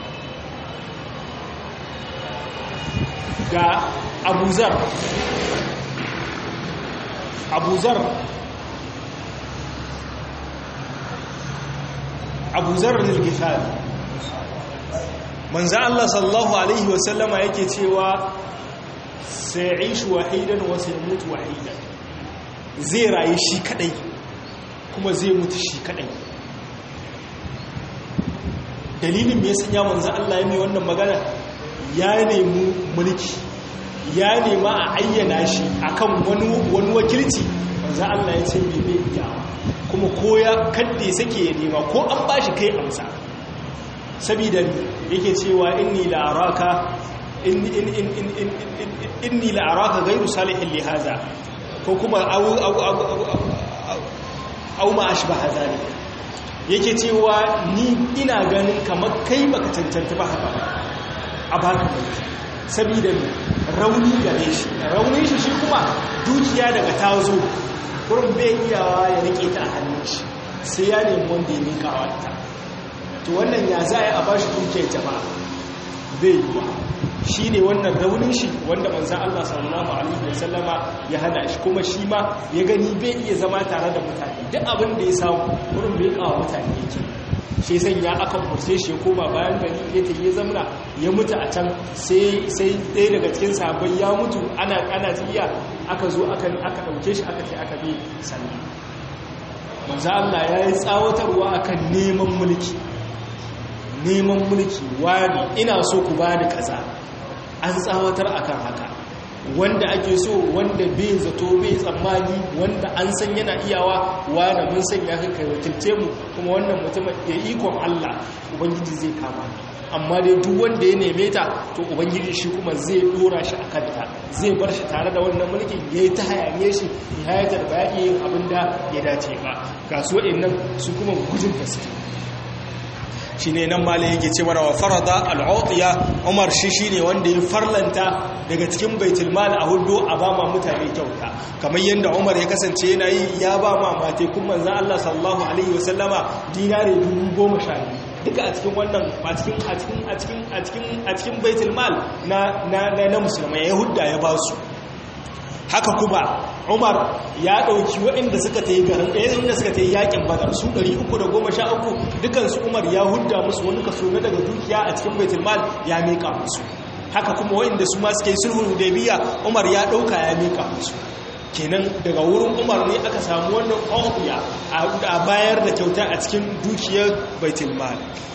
A: Ga abuzar al-Ghifari manzo Allah sallallahu alaihi wasallama yake cewa sai ishu wahidan wa sai mutu wahidan, zai rayu shi kadai kuma zai mutu shi kadai. Dalilin me ya sanya manzo Allah ya mai wannan magana? Ya nemi mulki, ya nema a ayyana shi akan wani wakilci. Manzo Allah ya ce bai iya kuma ko ya kadde sake ya nema ko an bashi kai amsa. Saboda yake cewa inni la araka ghayru salihin li hadha ko kuma au ma ashbaha zalik. Yake cewa ni ina ganin kamar kai baka cancanta ba haka a baka mulki saboda rauni gare shi, raunin shi kuma dukiya daga tazo kurin bai iyawa ya rike ta a hannun shi sai ya nemi wanda ya nika wata. To wannan ya za a bashi dukiyar jama'a bai yi ba. Shi ne wannan raunin shi wanda manzan Allah sallallahu alaihi wasallama ya hana shi, kuma shi ma ya gani bai iya zama tare da mutane, duk abin da ya samu kurin bai kawo mutane yake. Shi sanya aka kurse shi koma bayan gari ya tafi zamna ya mutu a can. Sai ɗaya daga cikin sahabbai ya mutu ana tsiya aka zo aka ɗauke shi aka ce aka bi sannan. Manzo Allah ya yi tsawatarwa akan neman mulki wani ina so ku bani kaza, an tsawatar akan haka. wanda ake so, wanda bai zato bai tsammani, wanda an san yana iyawa, wanda mun san ya kai wakilce mu, kuma wannan mutumin da ikon Allah ubangiji zai kama. Amma dai duk wanda ya neme ta to ubangiji shi kuma zai dora shi a kanta, zai bar shi tare da wannan mulkin yayi ta hayaniye shi nihayatar ba ya yin abin da ya dace ba. Ga su wa'annan su kuma gudun gaske shi ne nan malai yake ce mana wa farada al'utiya. Umar shi ne wanda ya farlanta daga cikin baitul mal a hudu a ba ma mutane kyauta, kamar yadda Umar ya kasance yana yi, ya ba ma mate kun manzon Allah sallallahu alaihi wasallama dinare 10,000 duka a cikin wannan a cikin baitul mal na musulmai Yahuda ya ba su. Haka kuma Umar ya ɗauki waɗanda suka ta yi garin ɗaya inda suka ta yi yaƙin Badar su 313 dukansu Umar ya hudda musu wani kaso na daga dukiya a cikin baitul mal ya miƙa musu. Haka kuma waɗanda su ma suka yi sulhul Hudaybiyya Umar ya ɗauka ya miƙa musu. Kenan daga wurin Umar ne aka samu wannan ƙwaƙiya a bayar da kyauta a cikin dukiyar baitul mal.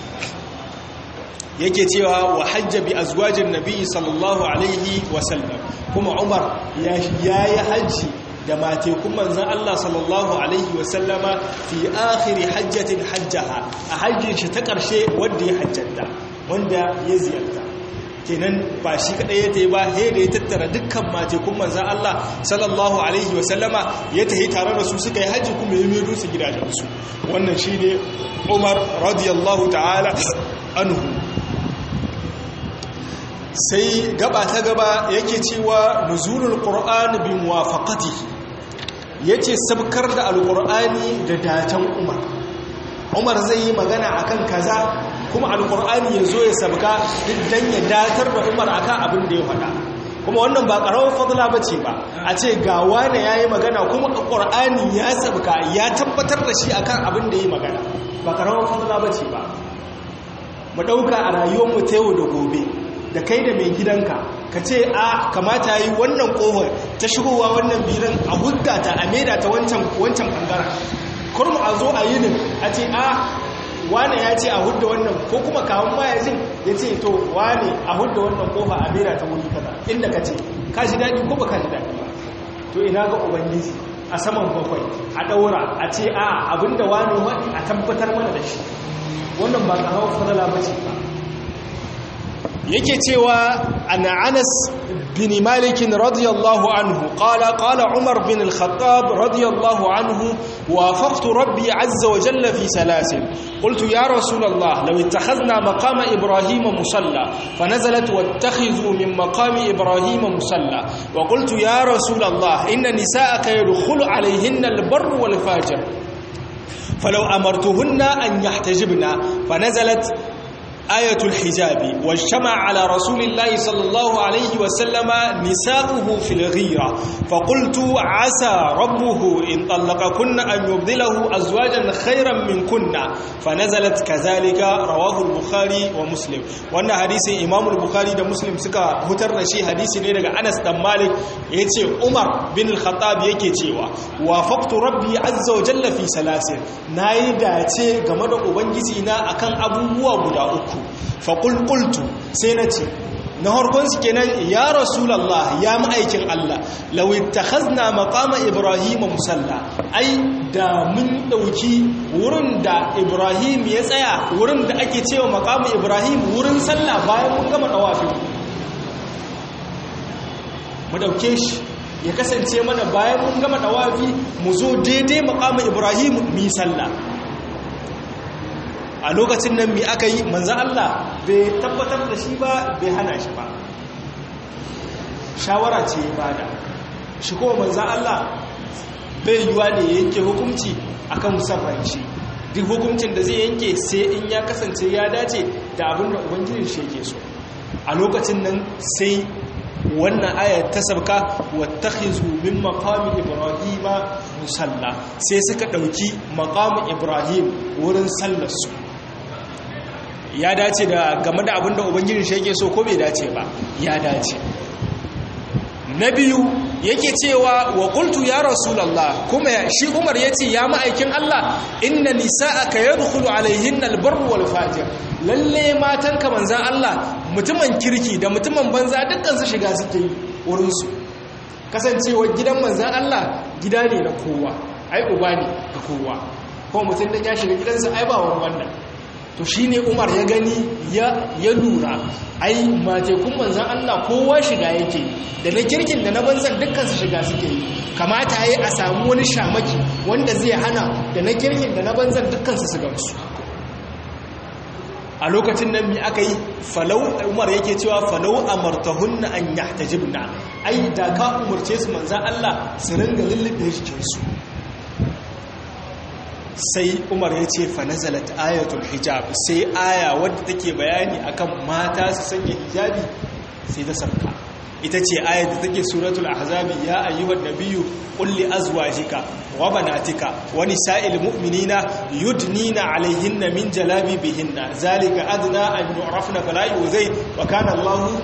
A: Yake cewa wa hajja bi azwajin nabi sallallahu alaihi wasallam, kuma Umar ya yi hajji da matekun manzan Allah sallallahu alaihi wasallama fi akhiri hajjatin hajjaha, a hajjin shi ta ƙarshe wanda ya hajjanta, wanda ya ziyarta. Kenan ba shi kadai ya tayi ba, he da ya tattara dukkan matekun manzan Allah sallallahu alaihi wasallama ya tahi tare da su suka yi hajji kuma ya medo su gidajensu. Wannan shine Umar radiyallahu ta'ala anhu. Sai gaba ta gaba yake cewa nuzulul qur'an bi muwafaqatihi, yace sabkar da alqur'ani da datan Umar. Umar zai yi magana akan kaza kuma alqur'ani yazo ya sabka dan ya datar da Umar akan abin da ya faɗa. Kuma wannan ba karawar fadla bace ba, a ce ga wani yayi magana kuma alqur'ani ya sabka ya tabbatar da shi akan abin da yayi magana, ba karawar fadla bace ba. Mu dauka a rayuwar mu ta yau da gobe, da kai da mai gidanka ka ce a kamata yi wannan kohar ta shigowa wannan biran a hudda ta a maida ta wancan bangaren, kurmu a zo a yinin a ce a wane ya ce a hudda wannan, ko kuma kawon baya jin ya ce to wane a hudda wannan kofa a maida ta wuri kaza, inda ka ce ka ji daɗi ko ba ka ji daɗi ba. To ina ga ubangiji a saman bakwai a ɗaura a ce a abinda wane waɗi a tabbatar mana da shi, wannan ba ƙarawar fadala ba ce ba. yake cewa ana Anas bin Malik radiyallahu anhu qala Umar bin al-Khattab radiyallahu anhu wafaqtu rabbi azza wa jalla fi salasin qultu ya rasul Allah law ittakhadna maqama ibrahim musalla fanazalat wattakhidhu min maqami ibrahim musalla wa qultu ya rasul Allah inna nisaa'aka yadkhulu alayhinna al-barr wal fajir falau amartuhunna an yahtajibna fanazalat آية الحجاب واجتمع على رسول الله صلى الله عليه وسلم نساؤه في الغيرة فقلت عسى ربه إن طلقكن أن يبدله أزواجا خيرا منكن فنزلت كذلك رواه البخاري ومسلم. وأن حديث إمام البخاري دا مسلم سكا هترنا شي حديث نيرك أنس بن مالك يتي عمر بن الخطاب يكي تيوا وافقت ربي عز وجل في سلاسل نايدا تي غمد أبنجزينا أكان أبوه وبدا faƙulƙultu sai na ce na harkonsu kenan ya rasulallah ya ma'aikin Allah lawai ta hazna maƙama ibrahim musalla ai da mun ɗauki wurin da ibrahim ya tsaya wurin da ake cewa maƙama ibrahim wurin sallah bayan mun gama ɗawafin mu ɗauke shi ya kasance mana bayan mun gama ɗawafi mu zo daidai maƙama ibrahim mu yi sallah. A lokacin nan mai aka yi manzan Allah bai tabbatar da shi ba bai hana shi ba, shawara ce ya bada shi, kuma manzan Allah bai yiwa ne ya yanke hukunci akan musamman shi, duk hukuncin da zai yanke sai in ya kasance ya dace da abin da ubangijin shi yake so. A lokacin nan sai wannan ayar ta sabka wattakhizu min maqami ibrahima musalla, sai suka dauki maqamu ibrahim wurin sallar su. Ya dace da game da abinda ubangiji shi yake so ko bai dace ba? Ya dace. Na biyu yake cewa wa qultu ya rasulullah, kuma shi Umar yace ya ma'aikin Allah inna nisa'aka yadkhulu alaihinna albarr wal fajir, lalle matan ka manzan Allah mutumin kirki da mutumin banza dukkan su shiga suke yi, wurinsu kasancewar gidan manzan Allah gida ne na kowa ai uba ne ga kowa ko mutum dan ya shiga gidansa ai ba wani wannan to shine Umar ya gani ya lura ai matekun manzan Allah kowa shiga yake da na kirkin da na banzan dukkan su shiga suke yi kamata yayi a samu wani shamaki wanda zai hana da na kirkin da na banzan dukkan su gamsu a lokacin nan mi aka yi falau Umar yake cewa falau amartahunna an yahtajibna ai da ka umurce su manzan Allah su ringa lullube jikinsu sai Umar ya ce fa nazalat ayatul hijab sai aya wadda take bayani akan mata su sanya hijabi sai ta sarka ita ce ayat da take suratul ahzab ya ayyuhan nabiyyu qul li azwajika wa banatika wa nisa'il mu'minina yudnina 'alayhinna min jalabibihinna zalika adna an yu'rafna fala yuzay wa kana Allahu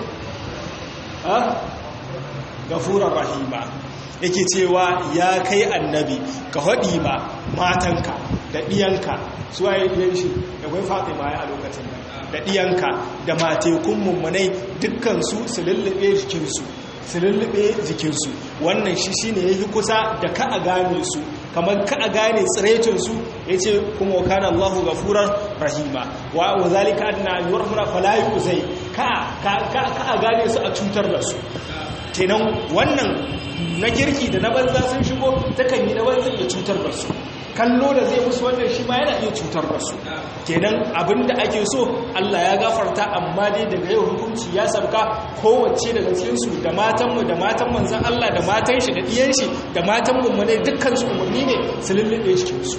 A: ghafurur rahima yake cewa ya kai annabi ka haɗi ma matanka da ɗiyanka su waye ɗiyan shi da kwai fatima ya a lokacin da ɗiyanka da matekun mummunai dukkansu su lullube jikinsu wannan shi ne ya yi kusa da ka a gane su kamar ka a gane tsirecinsu ya ce kuma wa kana Allahu gafurar rahima wa zalika adna an yuwar falayi uzai ka a gane su a cutar da su kenan wannan na kirki da na banza sun shigo takan yi na banza ya cutar da su kallo da zai musu wannan shi ma yana iya cutar da su kenan abinda ake so Allah ya gafarta amma dai daga yau hukunci ya sabka kowace daga cikin su da matanmu da matan manzon Allah da matan shi da diyan shi da matan mu ne dukkan su umarni ne su lullube cikin su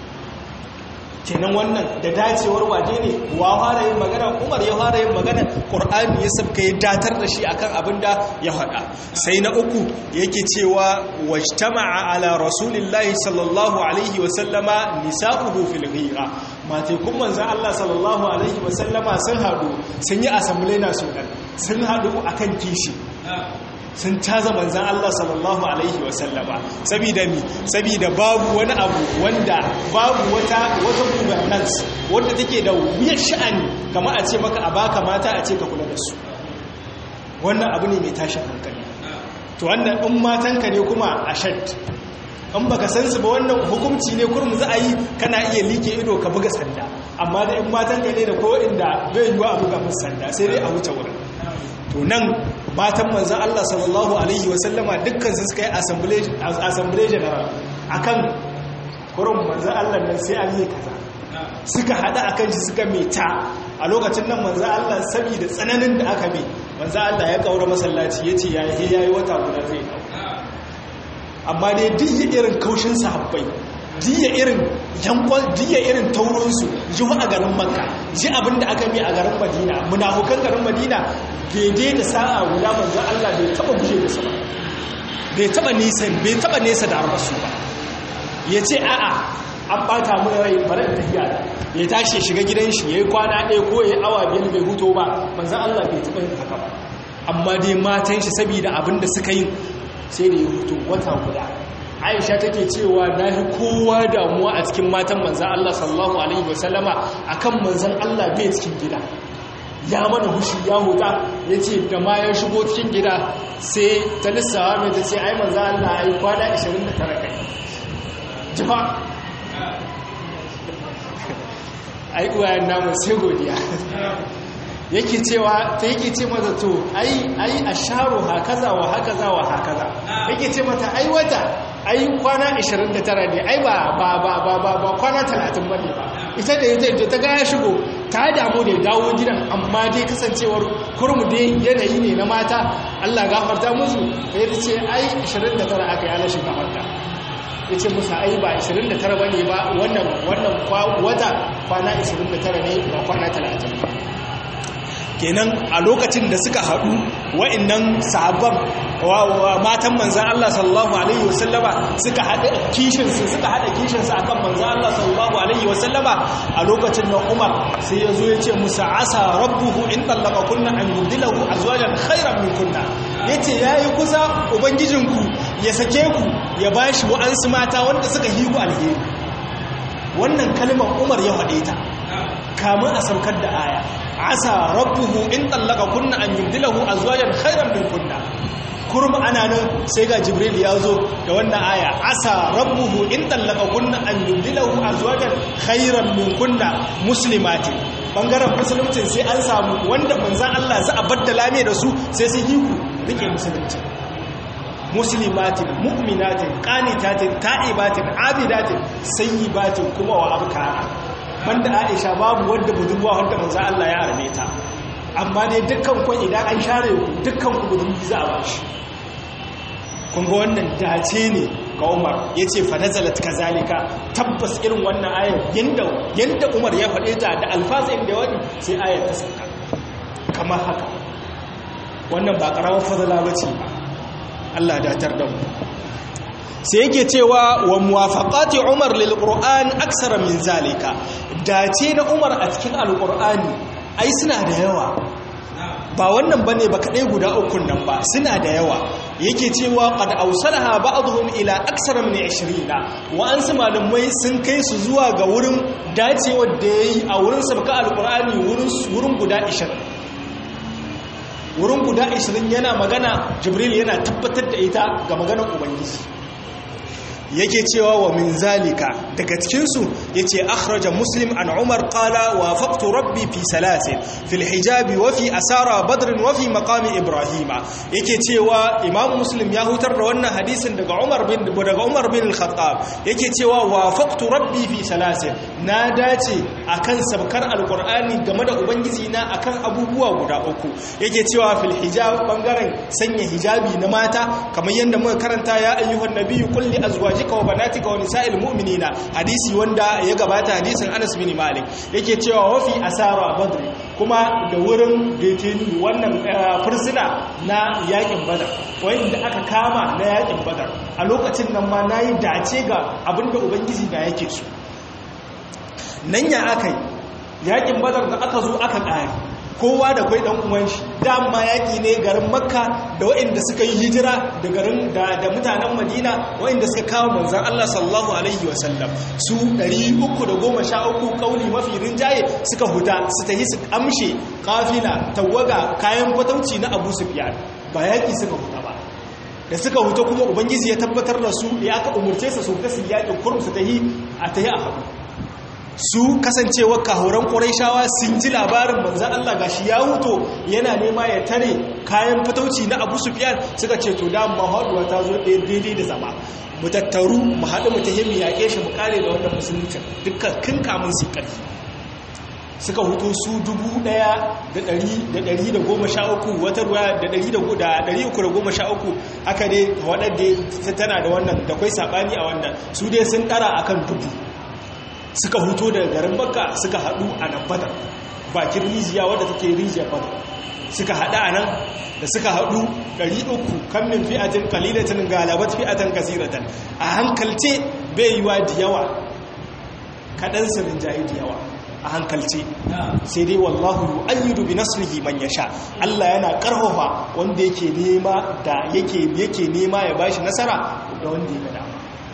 A: kenan wannan da dacewar waje ne wa fara yin magana Umar ya fara yin magana Qur'ani ya sabka ya datar da shi akan abinda ya faɗa sai na uku yake cewa wajtama'a ala rasulillahi sallallahu alaihi wa sallama nisa'uhu fil ghira mate kun manzon Allah sallallahu alaihi wa sallama sun yi assembly national sun hadu akan kishi sun caza manzan Allah sallallahu Alaihi wasallama sabida babu wani abu wanda babu wata governance wadda take da wuyar sha'ani kama a ce maka a baka mata a ce ka kula da su wannan abu ne mai tashin hankali to wannan in matanka ne kuma a shad in baka san su ba wannan hukunci ne kurum za a yi kana iya like ido ka buga sanda amma da in matanka ne da ko inda bai yiwa a buga musu sanda sai dai a wuce wurin to nan matan manzan Allah sallallahu Alaihi wasallama dukkan su suka yi assembly general akan kurin manzan Allah nan sai an yi kaza suka hada akan shi suka meta a lokacin nan manzan Allah saboda tsananin da aka mai manzan Allah ya kaura masallaci ya ce yayi wata guda zai kawo amma dai duk irin kaushin sahabbai diya irin taurinsu ji a garin makka ji abin da aka bi a garin madina munafukan garin madina daidai da sa'a guda manzan Allah bai taba guje da su ba bai taba nesa da arbasu ba ya ce a'a an bata mun rai bari tafiya ya tashi shiga gidan shi yayi kwana ɗaya ko yayi awa biyar bai huto ba manzan Allah bai taba yin haka ba amma dai matan shi saboda abin da suka yi sai da ya huto wata guda Aisha take cewa na yi kowa damuwa a cikin matan manzan Allah sallallahu Alaihi wasallama a kan manzan Allah bai cikin gida ya mana hushi ya huta ya ce da ma ya shigo cikin gida sai ta lissawa mai ta ce ai manzan Allah ai kwana 29 kai jifa ai uwayen namun sai godiya yake cewa ta yake ce mata to ai asharu hakaza wa hakaza wa hakaza yake ce mata ai wata ai kwana 29 ne ai ba kwana 30 bane ba ita da ita ta ga ya shigo ta damu da dawo gidan amma dai kasancewar kurmu dai yanayi ne na mata Allah gafarta musu sai ta ce ai 29 aka yi alashin gafarta yace musa ai ba 29 bane ba wannan wata kwana 29 ne ba kwana 30 ba kenan a lokacin da suka haɗu wa'annan sahabban matan manzan Allah sallallahu alaihi wasallama suka haɗa kishinsu akan manzan Allah sallallahu alaihi wasallama a lokacin da Umar sai ya zo ya ce musa asa rabbuhu in tallaka kunna an yudilahu azwajan khairan min kunna yace yayi kusa ubangijinku ya sake ku ya bashi wa'ansu mata wanda suka higu alheri wannan kalmar Umar ya faɗe ta kamun a saukar da aya asa rabbuhu in tallaka kunna an yubdilahu azwajan khairan min kunna
B: kurum ana nan sai ga jibril ya zo da wannan aya asa rabbuhu in tallaka kunna an yubdilahu azwajan khairan min kunna muslimatin. Bangaren musulunci sai an samu wanda manzan Allah za a baddala mai da su sai sun yi ku rike musulunci. Muslimatin, mu'minatin, qanitatin, ta'ibatin, abidatin, sayyibatin kuma wa abkara. Banda Aisha babu wanda budurwa wanda manzan Allah ya arme ta. Amma dai dukkan ku idan an share ku dukkan ku budurwi za a bashi. Kun ga wannan dace ne ga Umar, ya ce fa nazalat kazalika, tabbas irin wannan ayar yanda Umar ya faɗe ta da alfazin da wani sai ayar ta sauka kamar haka. Wannan ba ƙaramar fadala bace ba, Allah datar da mu. Sai yake cewa wa muwafaqati Umar lil Qur'an aksara min zalika, dace na Umar a cikin alqur'ani ai suna da yawa, ba wannan bane ba kadai guda ukun nan ba, suna da yawa. Yake cewa qad awsalaha ba'dhum ila aksara min 20, wa an su malumai sun kai su zuwa ga wurin dacewar da yayi a wurin sabka alqur'ani wurin guda 20. Wurin guda 20 yana magana, Jibril yana tabbatar da ita ga maganar Ubangiji. Yake cewa wa min zalika, daga cikinsu ya ce akhraja Muslim an Umar qala wa faqtu rabbi fi salasin fil hijabi wa fi asara badrin wa fi maqami Ibrahima. Yake cewa Imam Muslim ya hutar da wannan hadisin daga Umar bin al-Khattab. Yake cewa wa faqtu rabbi fi salasin, na dace akan sabkar alqur'ani game da ubangiji na akan abubuwa guda uku. Yake cewa fil hijab, bangaren sanya hijabi na mata, kamar yadda muka karanta ya ayyuhan nabiyyu qul li azwajika wa banatika wa nisa'il mu'minina, hadisi wanda ya gabata, hadisin Anas bin Malik. Yake cewa wa fi asara badr, kuma da wurin deteni wannan fursuna na yakin Badar, wanda aka kama na yakin Badar. A lokacin nan ma nayi dace ga abinda ubangiji na yake so. Nan ya akai yakin Badar da aka zo aka kare, kowa da kai dan uwan shi. Dama yaki ne garin Makka da waɗanda suka yi hijira da garin da mutanen Madina, waɗanda suka kawo manzon Allah sallallahu alaihi wasallam su 313 kauli mafi rinjaye suka huta su tafi su amshe kafila tawaga kayan fatauci na Abu Sufyan. Ba yaki suka huta ba, da suka huta kuma ubangiji ya tabbatar da su, ya aka umurce su ta su yakin kurum su tahi a haɗu. Su kasancewa kahoran ƙurayshawa sun ji labarin manzan Allah gashi ya huto yana nema ya tare kayan fatauci na Abu Sufyan, suka ce to da mahaduwa ta zo daidai da zama, mu tattaru mu haɗu mu tahi mu yaƙe shi mu kare da wannan musulunci dukkan kin kamun su ƙarfi. Suka huto su 1,113, wata ruwa da 313, haka dai waɗanda tana da wannan da kwai saɓani a wannan, su dai sun ɗara akan 1000. Suka huto daga garin Makka suka haɗu a nan Badar, bakin rijiya wadda take rijiyar Badar. Suka haɗu a nan, da suka haɗu 300, kan min fi'atin qalilatin galabat fi'atan kasiratan. A hankalce bai yiwa da yawa, kaɗan su rinjaye da yawa a hankalce. Sai dai wallahu yu'ayyidu bi nasrihi man yasha, Allah yana karfafa wanda yake nema da yake nema ya bashi nasara da wanda ya gada.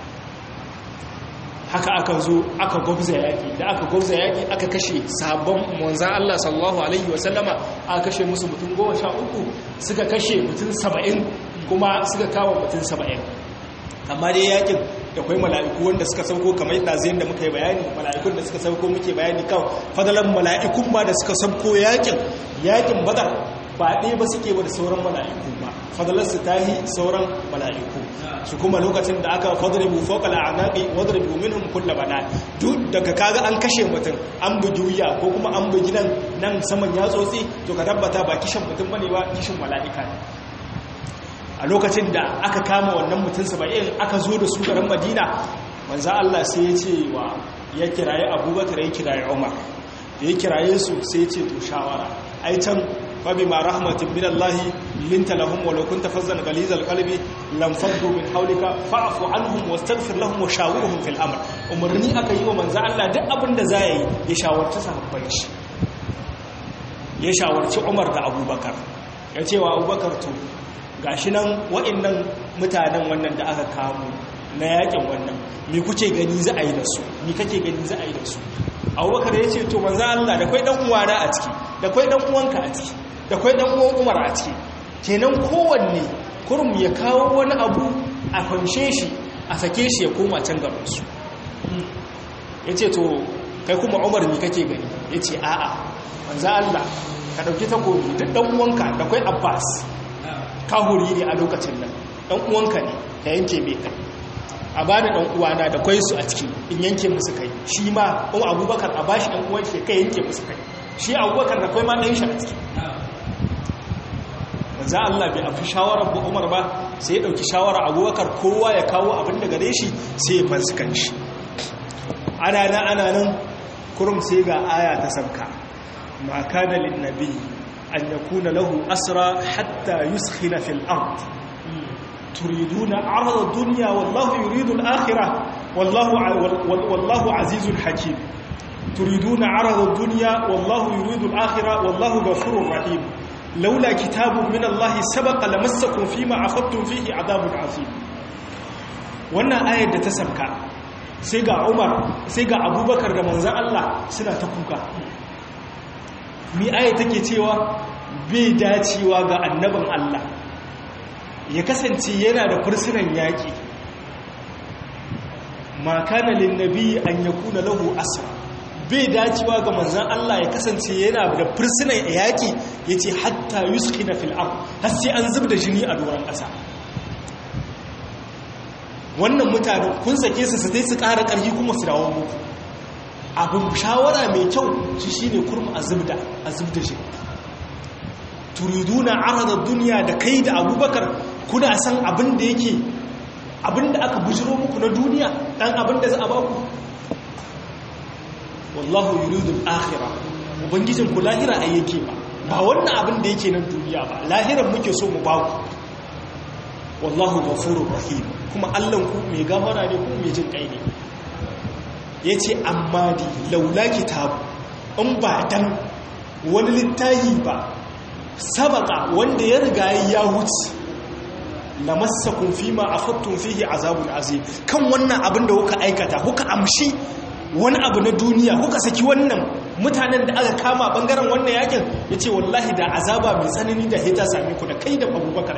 B: Haka aka zo aka gwabza yaƙi, da aka gwabza yaƙi aka kashe sabon manzan Allah sallallahu alaihi wasallama, aka kashe musu mutum 13, suka kashe mutum 70, kuma suka kawo mutum 70. Amma dai yaƙin da kwai mala'iku wanda suka sauko, kamar yadda zai da muka yi bayani, mala'ikun da suka sauko muke bayani kan fadalan mala'ikun ba da suka sauko yaƙin Badar, ba ɗaya ba suke ba da sauran mala'iku ba, fadalarsu ta yi sauran mala'iku. Su kuma lokacin da aka fadribu fawqa al'anaqi wadribu minhum kull banan, duk daga kaga an kashe mutum, an bugi wuya ko kuma an bugi nan saman yatsotsi, to ka tabbata ba kishin mutum bane ba, kishin mala'ika ne. A lokacin da aka kama wannan mutum 70 aka zo da su garin Madina, manzo Allah sai ya ce ya kiraye Abubakar, ya kiraye Umar. Da ya kiraye su sai ya ce to shawara, ai can فبما رحمة من الله لنت لهم ولو كنت فظا غليظ القلب لانفضوا من حولك فاعف عنهم واستغفر لهم وشاورهم في الامر. umarni aka yi wa manzo Allah duk abin da zai ya shawarci sahabbai shi, ya shawarci Umar da Abubakar, ya ce wa Abubakar to gashi nan wa'annan mutanen wannan da aka kamo na yakin wannan, me kuke gani za a yi da su, me kake gani za a yi da su? Abubakar ya ce to manzo Allah da kai dan uwana a ciki, da kai dan uwanka a ciki, da kwai dan uwan Umar a ciki, kenan kowanne kurum ya kawo wani abu a fanshe shi a sake shi ya koma can gabansu. Ya ce to kai kuma Umar ne kake gani? Ya ce a'a manzo Allah ka ɗauki takobi duk ɗan uwanka da kai Abbas kahuri ne a lokacin nan, ɗan uwanka ne ka yanke mai kai, a bani ɗan uwana da kwai su a ciki in yanke musu kai, shi ma Abubakar a bashi ɗan uwan shi kai yanke musu kai, shi Abubakar da kwai ma ɗan shi a ciki. manzo Allah bai afi shawarar ba Umar ba, sai ya dauki shawara Abubakar kowa ya kawo abin da gare shi sai ya fansu kanshi. Ana nan kurum sai ga aya ta sabka, ma kana lin nabi an yakuna lahu asra hatta yuskhina fil ard turiduna arada dunya wallahu yuridu al akhirah wallahu azizun hakim. turiduna arada dunya wallahu yuridu al akhirah wallahu ghafurur rahim. laula kitabun min Allah sabaqa lamassakum fima akhadtum fihi adhabun azim. Wannan ayar da ta sabka sai ga Umar sai ga Abubakar da manzon Allah suna ta kuka. Mi ayar take cewa bai dacewa ga annabin Allah ya kasance yana da fursunan yaki. Ma kana lin nabi an yakuna lahu asra, bai dacewa ga manzan Allah ya kasance yana da fursunan yaƙi, ya ce hatta yuskina fil ard, har sai an zub da jini a doron ƙasa. Wannan mutane kun sake su sai su ƙara ƙarfi kuma su dawo muku. Abin shawara mai kyau shi shine kurma a zub da jini. Turiduna arada duniya da kai da Abubakar kuna san abin da aka bujiro muku na duniya, dan abin da za a baku. Wallahu yuridu al-akhirah, ubangijin ku lahira ai yake ba wannan abin da yake nan duniya ba, lahiran muke so mu ba ku. Wallahu ghafurur rahim, kuma Allah ku mai gafara ne ku mai jin kai ne. Yace amma di laula kitab, in ba dan wani littafi ba sabaka wanda ya riga ya wuce, lamassakum fima akhadtum fihi azabun azim. Kan wannan abin da kuka aikata kuka amshi wani abu na duniya kuka saki wannan mutanen da aka kama bangaren wannan yakin, ya ce wallahi da azaba mai tsanani da hita same ku da kai da Abubakar.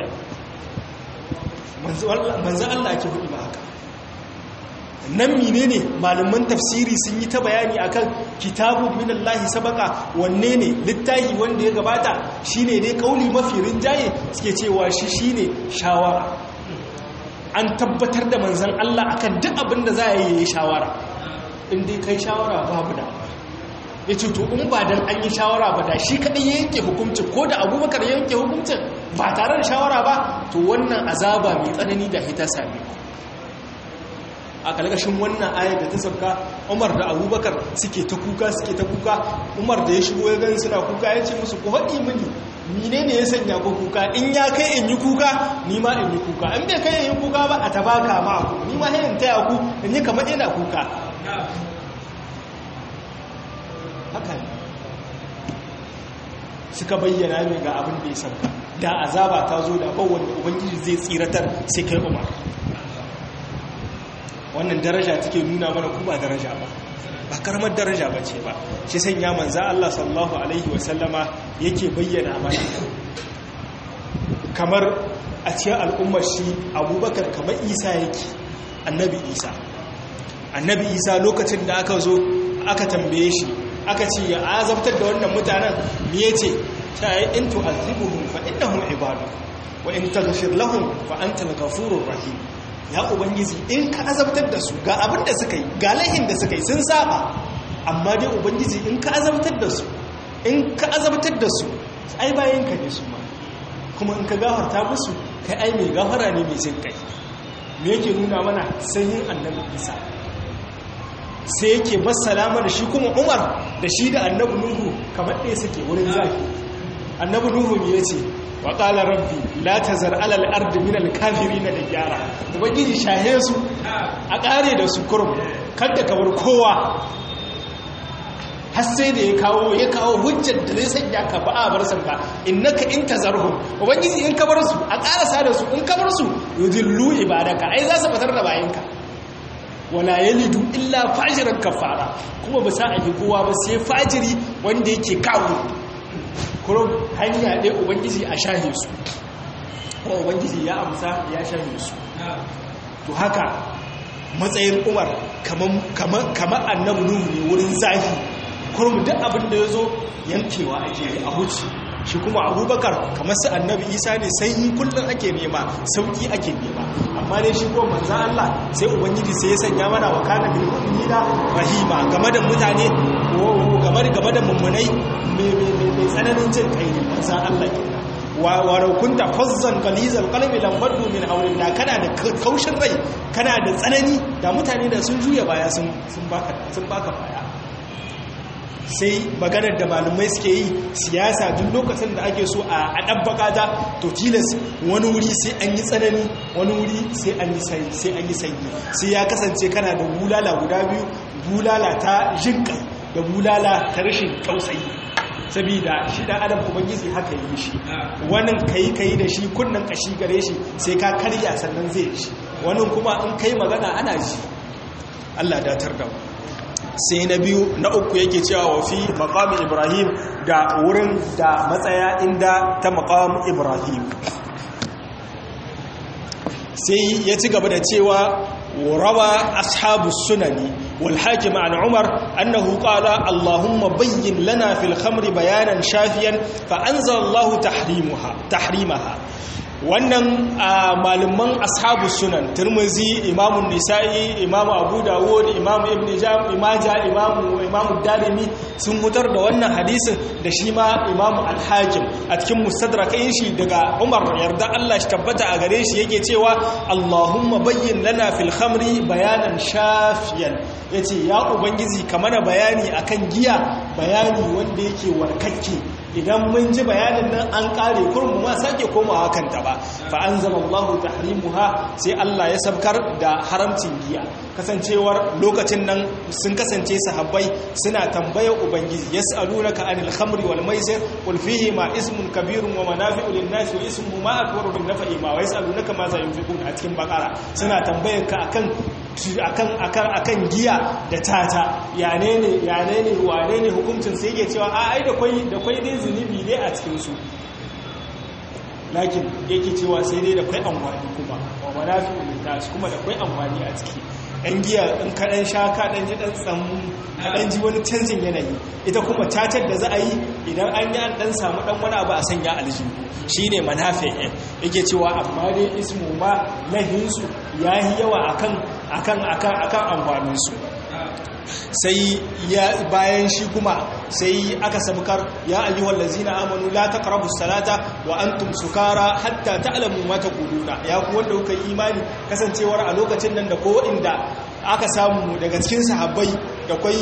B: Manzan Allah ake hudu ba haka. Nan menene malaman tafsiri sun yi ta bayani akan kitabun minallahi sabaka, wanne ne littafi wanda ya gabata shine dai kauli mafi rinjaye suke cewa shi shine shawara. An tabbatar da manzan Allah akan duk abin da za a yi shawara. In dai kai shawara babu da ya ce to in ba dan an yi shawara ba da shi kaɗai ya yanke hukuncin, ko da Abubakar ya yanke hukuncin ba tare da shawara ba, to wannan azaba mai tsanani da hita same ku. A kalgashin wannan ayar da ta sauka, Umar da Abubakar suke ta kuka. Umar da ya shigo ya gani suna kuka, ya ce musu ku haɗi mini menene ya sanya ku kuka, in ya kai in yi kuka ni ma in yi kuka, in bai kai in yi kuka ba a tabaka ma ku ni ma in taya ku in yi kamar ina kuka. Haka ne suka bayyana mai ga abin da ya sauka, da azaba ta zo da bawon da Ubangiji zai tsiratar sai kai Umar. Wannan daraja take nuna mana ku ba daraja ba karamar daraja ba ce ba. Shi sanya manzo Allah sallallahu alaihi wasallama yake bayyana mana kamar a cikin al'ummar shi Abubakar kamar Isa yake, annabi Isa lokacin da aka zo aka tambaye shi aka ce ya azabtar da wannan mutanen, me yace ta yi in tu'azibuhum fa innahum ibadu wa in taghfir lahum fa antal ghafurur rahim. Ya Ubangiji in ka azabtar da su ga abin da suka yi, ga laihin da suka yi sun saba, amma dai Ubangiji in ka azabtar da su ai bayan ka ne su ma, kuma in ka gafarta musu kai ai mai gafara ne mai jin kai. Me yake nuna mana sanyin annabi Isa, sai yake masalama da shi kuma Umar da shi da annabi Nuhu kamar ɗaya suke wurin zafi. Annabi Nuhu me yace wa qala rabbi la tazar ala al-ardi min al-kafirin diyara, ubangiji shahe su a kare da su kurum kada ka bar kowa. Har sai da ya kawo hujjar da zai sanya ka ba a bar sanka, innaka in tazarhum, ubangiji in ka bar su a karasa da su, in ka bar su yudillu ibadaka, ai za su fitar da bayanka. Wala yalidu illa fajiran kafara, kuma ba sa a yi kowa ba sai fajiri wanda yake kawo kurum hanya ɗaya ubangiji a shahe su. kuma ubangiji ya amsa ya shanye su. To haka matsayin Umar kamar annabi Nuhu ne wurin zafi, kurmu duk abin da ya zo yankewa ake a huci. Shi kuma Abubakar kamar su annabi Isa ne, sanyi kullum ake nema, sauki ake nema. Amma dai shi kuma manzan Allah sai ubangiji sai ya sanya mana wa kana bil mu'minina rahima, game da mutane, game da mummunai mai tsananin jin kai ne manzan Allah kenan. wa raukunta fazzan galizal qalbi lam faddu min hawlin, da kana da kaushin rai, kana da tsanani, da mutane da sun juya baya sun baka baya. Sai maganar da malumai suke yi, siyasa duk lokacin da ake so a ɗabbaka ta, to tilas wani wuri sai an yi tsanani, wani wuri sai an yi sanyi, sai ya kasance kana da bulala guda biyu, bulala ta jinkai da bulala ta rashin tausayi. Sabida shi da adam ubangiji haka yi shi, wannan kai da shi kunnan kashi gare shi sai ka karya sannan zai shi, wannan kuma in kai magana ana ji. Allah datar da mu. Sai na biyu na uku yake cewa wa fi maqam Ibrahim, da wurin da matsaya inda ta maqam Ibrahim. Sai ya ci gaba da cewa وروى أصحاب السنن والحاكم عن عمر أنه قال اللهم بين لنا في الخمر بيانا شافيا فأنزل الله تحريمها. wannan malaman ashabu sunan Tirmidhi, Imam Nisa'i, Imam Abu Dawud, Imam Ibn Majah, Imam Darimi sun hutar da wannan hadisin, da shi ma Imam Al-Hakim a cikin Mustadrakin shi daga Umar, yarda Allah shi tabbata a gare shi, yake cewa Allahumma bayyin lana fil khamri bayanan shafiyan, yace ya ubangiji ka mana bayani akan giya, bayani wanda yake warkakke. Idan mun ji bayanin nan an kare kurmu ma sake komawa kanta ba. Fa anzalallahu tahrimuha, sai Allah ya sabkar da haramcin giya. Kasancewar lokacin nan sun kasance sahabbai suna tambayar ubangiji, yas'alunaka anil khamri wal maisir qul fihi ma ismun kabirun wa manafi'u lin nas wa ismuhu ma akbaru min nafa'i ma, wa yas'alunaka ma za yunfiqun a cikin Baqara. Suna tambayar ka akan giya da tata, wane ne hukuncin sai yake cewa ai da kwai dai zunubi ne a cikin su, lakin yake cewa sai dai da kwai amfani kuma wa manafi'u linnas, kuma da kwai amfani a ciki. Yan giya in kaɗan sha kaɗan ji kaɗan ji wani canjin yanayi, ita kuma tatar da za a yi idan an yi an ɗan samu ɗan wani abu a sanya aljihu, shi ne manafi'in. Yake cewa amma dai ismu ma lahinsu ya yi yawa akan amfaninsu. Sai bayan shi kuma sai aka sabkar ya ayyuhal ladzina amanu la taqrabus salata wa antum sukara hatta ta'lamu ma taquluna, ya ku wanda kuka yi imani, kasancewar a lokacin nan da ko inda aka samu daga cikin sahabbai da kai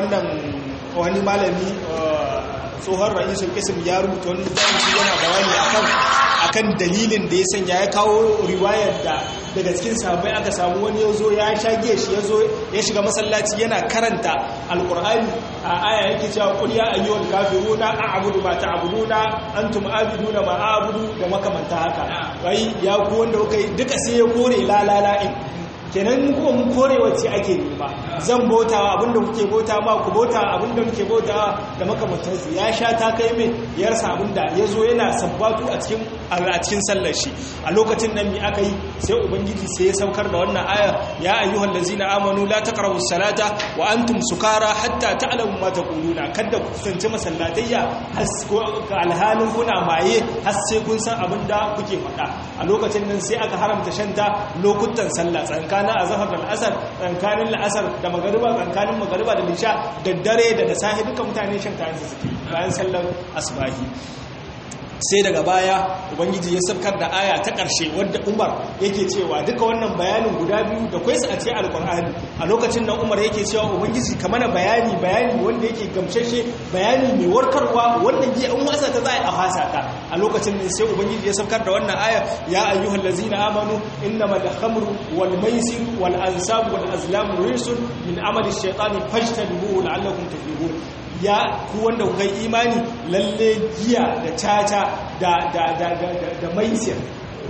B: wani malami tsohon ra'isul qism ya rubuta wani zance yana bayani akan dalilin da ya sanya ya kawo riwayar da daga cikin sahabbai aka samu wani yazo ya shage shi yazo ya shiga masallaci yana karanta alqur'ani a aya yake cewa qul ya ayyuhal kafiruna a'budu ma ta'buduna antum a'buduna ma a'budu da makamanta haka. Wai ya ku wanda kai duka sai ya kore la kenan kuma mun kore wacce ake nema, zan bautawa abinda kuke bauta ma, ku bauta abinda muke bautawa da makamantansu. Ya sha ta kai mai yarsa abinda ya zo yana sabbatu a cikin sallar shi. A lokacin nan mi aka yi, sai ubangiji sai ya saukar da wannan aya, ya ayyuhal ladzina amanu la taqrabus salata wa antum sukara hatta ta'lamu ma taquluna, kada ku kusanci masallatayya alhalin kuna maye har sai kun san abinda kuke faɗa. A lokacin nan sai aka haramta shanta lokutan sallah, tsakanin azhar da al'asar, tsakanin al'asar da magariba, tsakanin magariba da lisha, da dare da sahi, duka mutane shan kayan su suke bayan sallar asbahi. Sai daga baya ubangiji ya sabkar da aya ta ƙarshe wadda Umar yake cewa duka wannan bayanin guda biyu da kwai su a cikin alkur'ani. A lokacin nan Umar yake cewa ubangiji ka mana bayani wanda yake gamshashe, bayani mai warkarwa, wannan giya in wasa ta za a fasa ta. A lokacin nan sai ubangiji ya sabkar da wannan aya, ya ayyuhal ladzina amanu innamal khamru wal maisir wal ansab wal azlam rijsun min amali shaytani fajtanibuhu la'allakum tuflihun. Ya ku wanda kuka yi imani, lalle giya da tata da maisir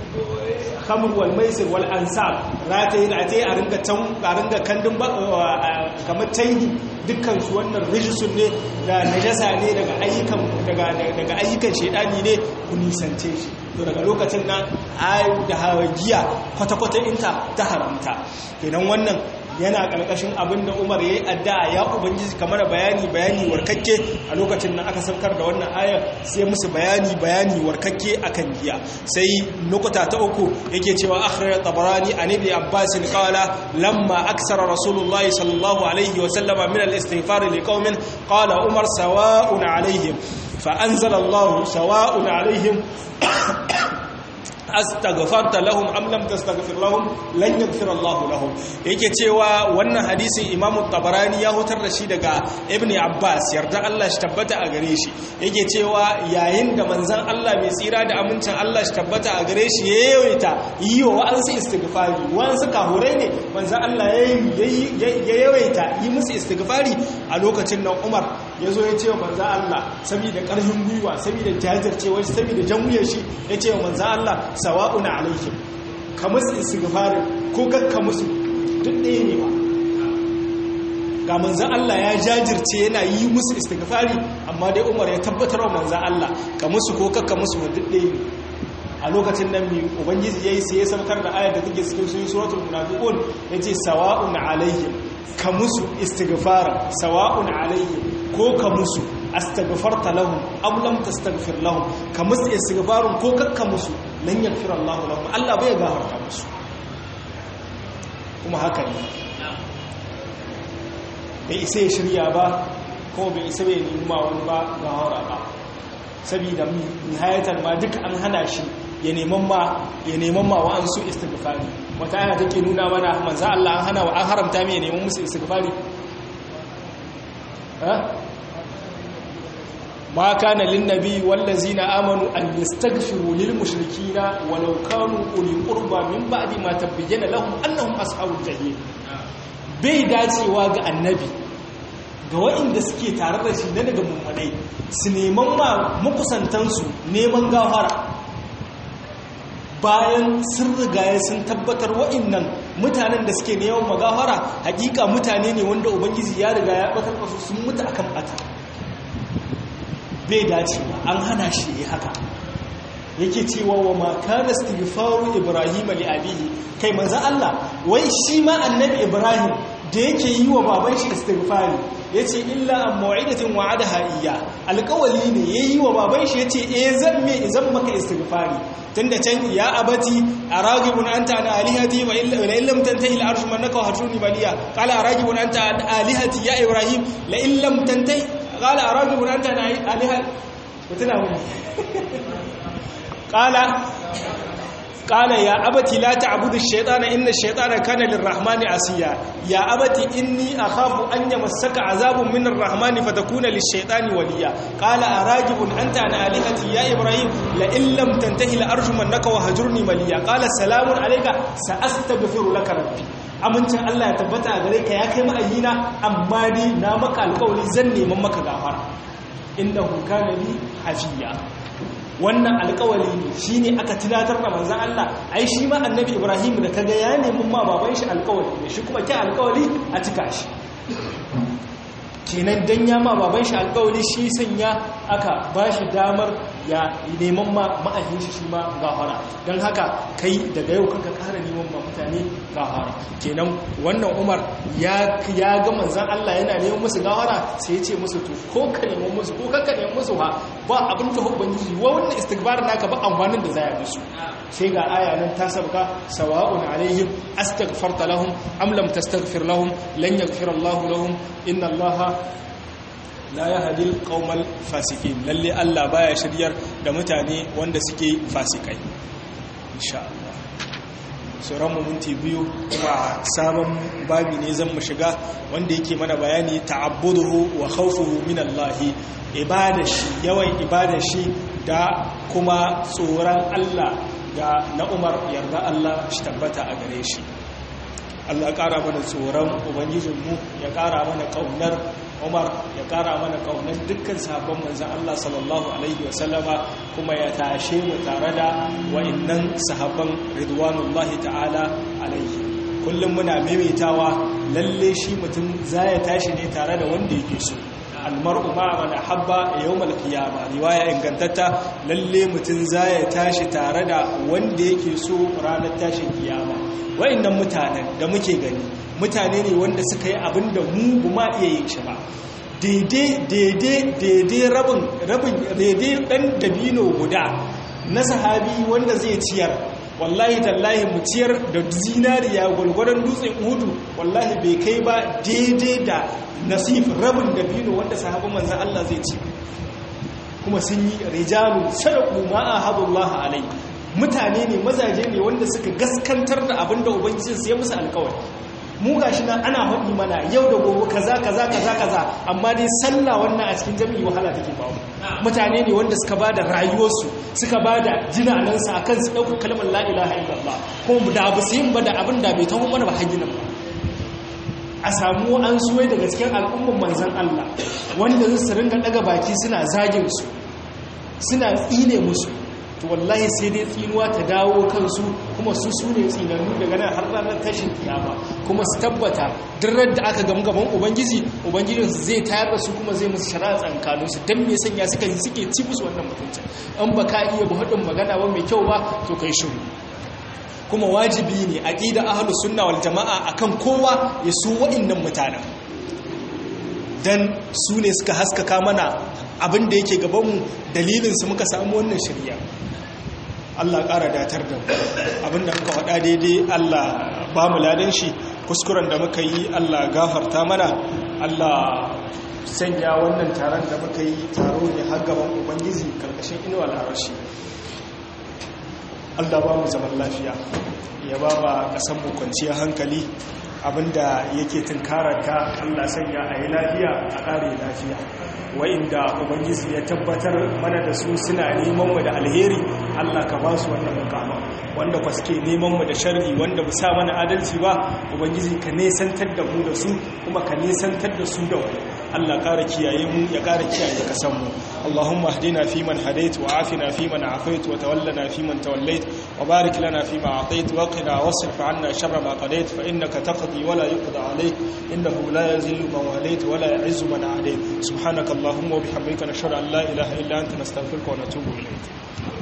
B: khamr wal maisir wal ansab rataye a ringa kandun kamar tayi dukkan su wannan rijisun ne da najasa ne daga ayyukan shedani ne ku nisance shi to daga lokacin nan da hawagiya kwata-kwata inta ta haramta kenan wannan yana ƙarƙashin abin da Umar ya yi addu'a ya ubangiji kamar bayani warkakke a lokacin da aka saukar da wannan ayar sai musu bayani warkakke akan giya sai nukuta ta uku yake cewa akhraj tabarani an ibn abbas qala lamma aksara rasulullah sallallahu alaihi wa sallama min al-istighfar liqaumin qala umar sawa'un alaihim fa anzala Allah sawa'un alaihim astaghfarta lahum am lam tastaghfir lahum lan yaghfir Allah lahum yake cewa wannan hadisin Imam Tabarani ya hutar da shi daga Ibn Abbas yarda Allah shi tabbata a gare shi yake cewa yayin da manzon Allah mai tsira da amincin Allah shi tabbata a gare shi yayawaita yi wa wa'ansu istighfari wa'ansu kahurai ne manzon Allah ya yawaita yi musu istighfari a lokacin nan Umar yazo ya ce wa manzon Allah saboda karfin gwiwa saboda jajircewa saboda jamuyar shi ya ce wa manzon Allah sawa'un alaihim ka musu istighfarin ko kakka musu duk ɗaya ne ba ga manzan Allah ya jajirce yana yi musu istighfari amma dai Umar ya tabbatar wa manzan Allah ka musu ko kakka musu duk ɗaya ne a lokacin nan mai ubangiji yayi sai ya saukar da ayar da take cikin suratul munafiqun yace sawa'un alaihim ka musu istighfarin sawa'un alaihim ko ka musu astaghfarta lahum am lam tastaghfir lahum ka musu istighfarun ko kakka musu lan yaghfir Allah lahum Allah bai gafarta musu kuma haka ne bai isa ya shirya ba ko bai isa bai nemi ma wani ba gawara ba saboda nihayatan ma duka an hana shi ya neman ma wa'ansu istighfari wata aya take nuna mana manzo Allah an haramta mai neman musu istighfari ما كان للنبي والذين آمنوا أن يستغفروا للمشركين ولو كانوا أولي قربى من بعد ما تبين لهم أنهم أصحاب الجحيم bai dacewa ga annabi ga waɗanda suke tare da shi na daga mummunai su neman ma makusantansu neman gafara bayan sun rigaye sun tabbatar waɗannan mutanen da suke neman magafara hakika mutane ne wanda ubangiji ya riga ya batar da su sun mutu akan bata bai dacewa an hana shi yi haka yake cewa wa ma kana istighfaru ibrahim li abihi kai manzo Allah wai shi ma annabi ibrahim da yake yi wa baban shi istighfari yace illa an mu'idatin wa'adaha iyya alqawli ne yayi wa baban shi yace zan maka istighfari tunda can ya abati aragibun anta an alihati wa illa lam tantahi al-arsh manaka wa harjuni baliya qala aragibun anta an alihati ya ibrahim la illam tantahi qala aragibun anta an alihati mutuna mun قال يا أبتي لا تعبد الشيطان إن الشيطان كان للرحمن عصيا يا أبتي إني أخاف أن يمسك عذاب من الرحمن فتكون للشيطان وليا قال أراجب أنت عن آلهتي يا إبراهيم لئن لم تنتهي لأرجمنك وهجرني مليا قال السلام عليك سأستغفر لك ربي amincin Allah ya tabbata a gare ka ya kai ma'ayina amma ni na maka alƙawari zan neman maka gafara innahu kana li hafiya wannan alƙawari ne shine aka tunatar da manzon Allah ai shi ma annabi Ibrahim da kaga ya nemi ma baban shi alƙawari ne shi kuma ke alƙawari a cika shi kenan dan ya ma baban shi alƙawari shi sanya aka bashi damar ya neman ma ma'ahin shi ma gafara dan haka kai daga yau kanka ƙara neman ma mutane gafara kenan wannan Umar ya ga manzon Allah yana neman musu gafara sai ya ce musu to ko ka neman musu ko kanka neman musu ba abin da ubangiji wa wannan istighfar naka ba amfanin da zai musu sai ga aya nan ta sabka sawa'un alaihim astaghfarta lahum am lam tastaghfir lahum lan yaghfir Allah lahum inna Allah la yahdi al-qawmal fasiqin lalle Allah baya shiryar da mutane wanda suke fasikai insha Allah sauran mu minti biyu kuma sabon babi ne zan mu shiga wanda yake mana bayani ta'abbuduhu wa khawfuhu min Allah ibadashi yawan ibadashi da kuma tsoron Allah ga na Umar yarda Allah shi tabbata a gare shi Allah ƙara mana tsoron ubangijinmu, ya ƙara mana ƙaunar Umar, ya ƙara mana ƙaunar dukkan sahabban manzon Allah sallallahu alaihi wasallama, kuma ya tashe mu tare da wa'annan sahabban ridwanullahi ta'ala alaihi. Kullum muna maimaitawa lalle shi mutum zai tashi ne tare da wanda yake so. Almar'u ma man habba yawmal qiyamah, riwaya ingantatta, lalle mutum zai tashi tare da wanda yake so ranar tashin kiyama. Wa'annan mutanen da muke gani mutane ne wanda suka yi abin da mu ba ma iya yin shi ba. Daidai rabin dan dabino guda na sahabi wanda zai ciyar, wallahi tallahi mu ciyar da zinariya gwargwadon dutsen Uhudu, wallahi bai kai ba daidai da nasif rabin dabino wanda sahabban manzon Allah zai ci. Kuma sun yi rijalu sadaqu ma ahadullah alai, mutane ne mazaje ne wanda suka gaskantar da abinda ubangiji sai musu alƙawari. Mu gashi nan ana haɗi mana yau da gobe kaza amma dai sallah wannan a cikin jami'i wahala take ba mu. Mutane ne wanda suka bada rayuwarsu, suka bada jinanansu akan su dauka kalmar la ilaha illallah, kuma da abu sai ba da abin da bai taho mana ba hajjin ba. A samu an suwai daga cikin al'umman manzon Allah wanda su ringa daga baki suna zagin su, suna tsine musu, to wallahi sai dai tsinuwa ta dawo kansu, kuma su ne tsinannu daga nan har ranar tashin kiyama. Kuma su tabbata duk da aka gamu gaban ubangijinsu zai tayar da su, kuma zai musu shari'a tsankaninsu. Dan me sanya suke ci musu wannan mutuncin? An ba ka iya buhudin magana ba mai kyau ba, to kai shiru. Kuma wajibi ne aqida ahlus sunna wal jamaa akan kowa ya su wa'annan mutanen, dan su ne suka haskaka mana abin da yake gabanmu, dalilinsu muka samu wannan shirya. Allah ƙara datar da mu, abinda muka faɗa daidai Allah ba mu ladan shi, kuskuren da muka yi Allah gafarta mana. Allah sanya wannan taron da muka yi taro ne har gaban ubangiji karkashin inuwar arashi. Allah ba mu zaman lafiya, ya ba ma ƙasar mu kwanciyar hankali, abinda yake tunkararka Allah sanya a yi lafiya a ƙare lafiya. Wa'inda ubangiji ya tabbatar mana da su suna neman mu da alheri, Allah ka ba su wannan mukama. Wanda ba suke neman mu da sharri, wanda ba sa mana adalci ba, ubangiji ka nesantar da mu da su, kuma ka nesantar da su da wani. Allah ƙara kiyaye mu, ya ƙara kiyaye kasan mu. Allahumma hdina fi man hadait, wa afina fi man afait, wa tawallana fi man tawallait, wa barik lana fi ma atait, wa qina wasrif 'anna sharra ma qadait, fa innaka taqdi wa la yuqda alayk, innahu la yazillu man walayt wa la yu'izzu man adait. Subhanaka Allahumma wa bihamdika nashhadu an la ilaha illa anta nastaghfiruka wa natubu ilayk.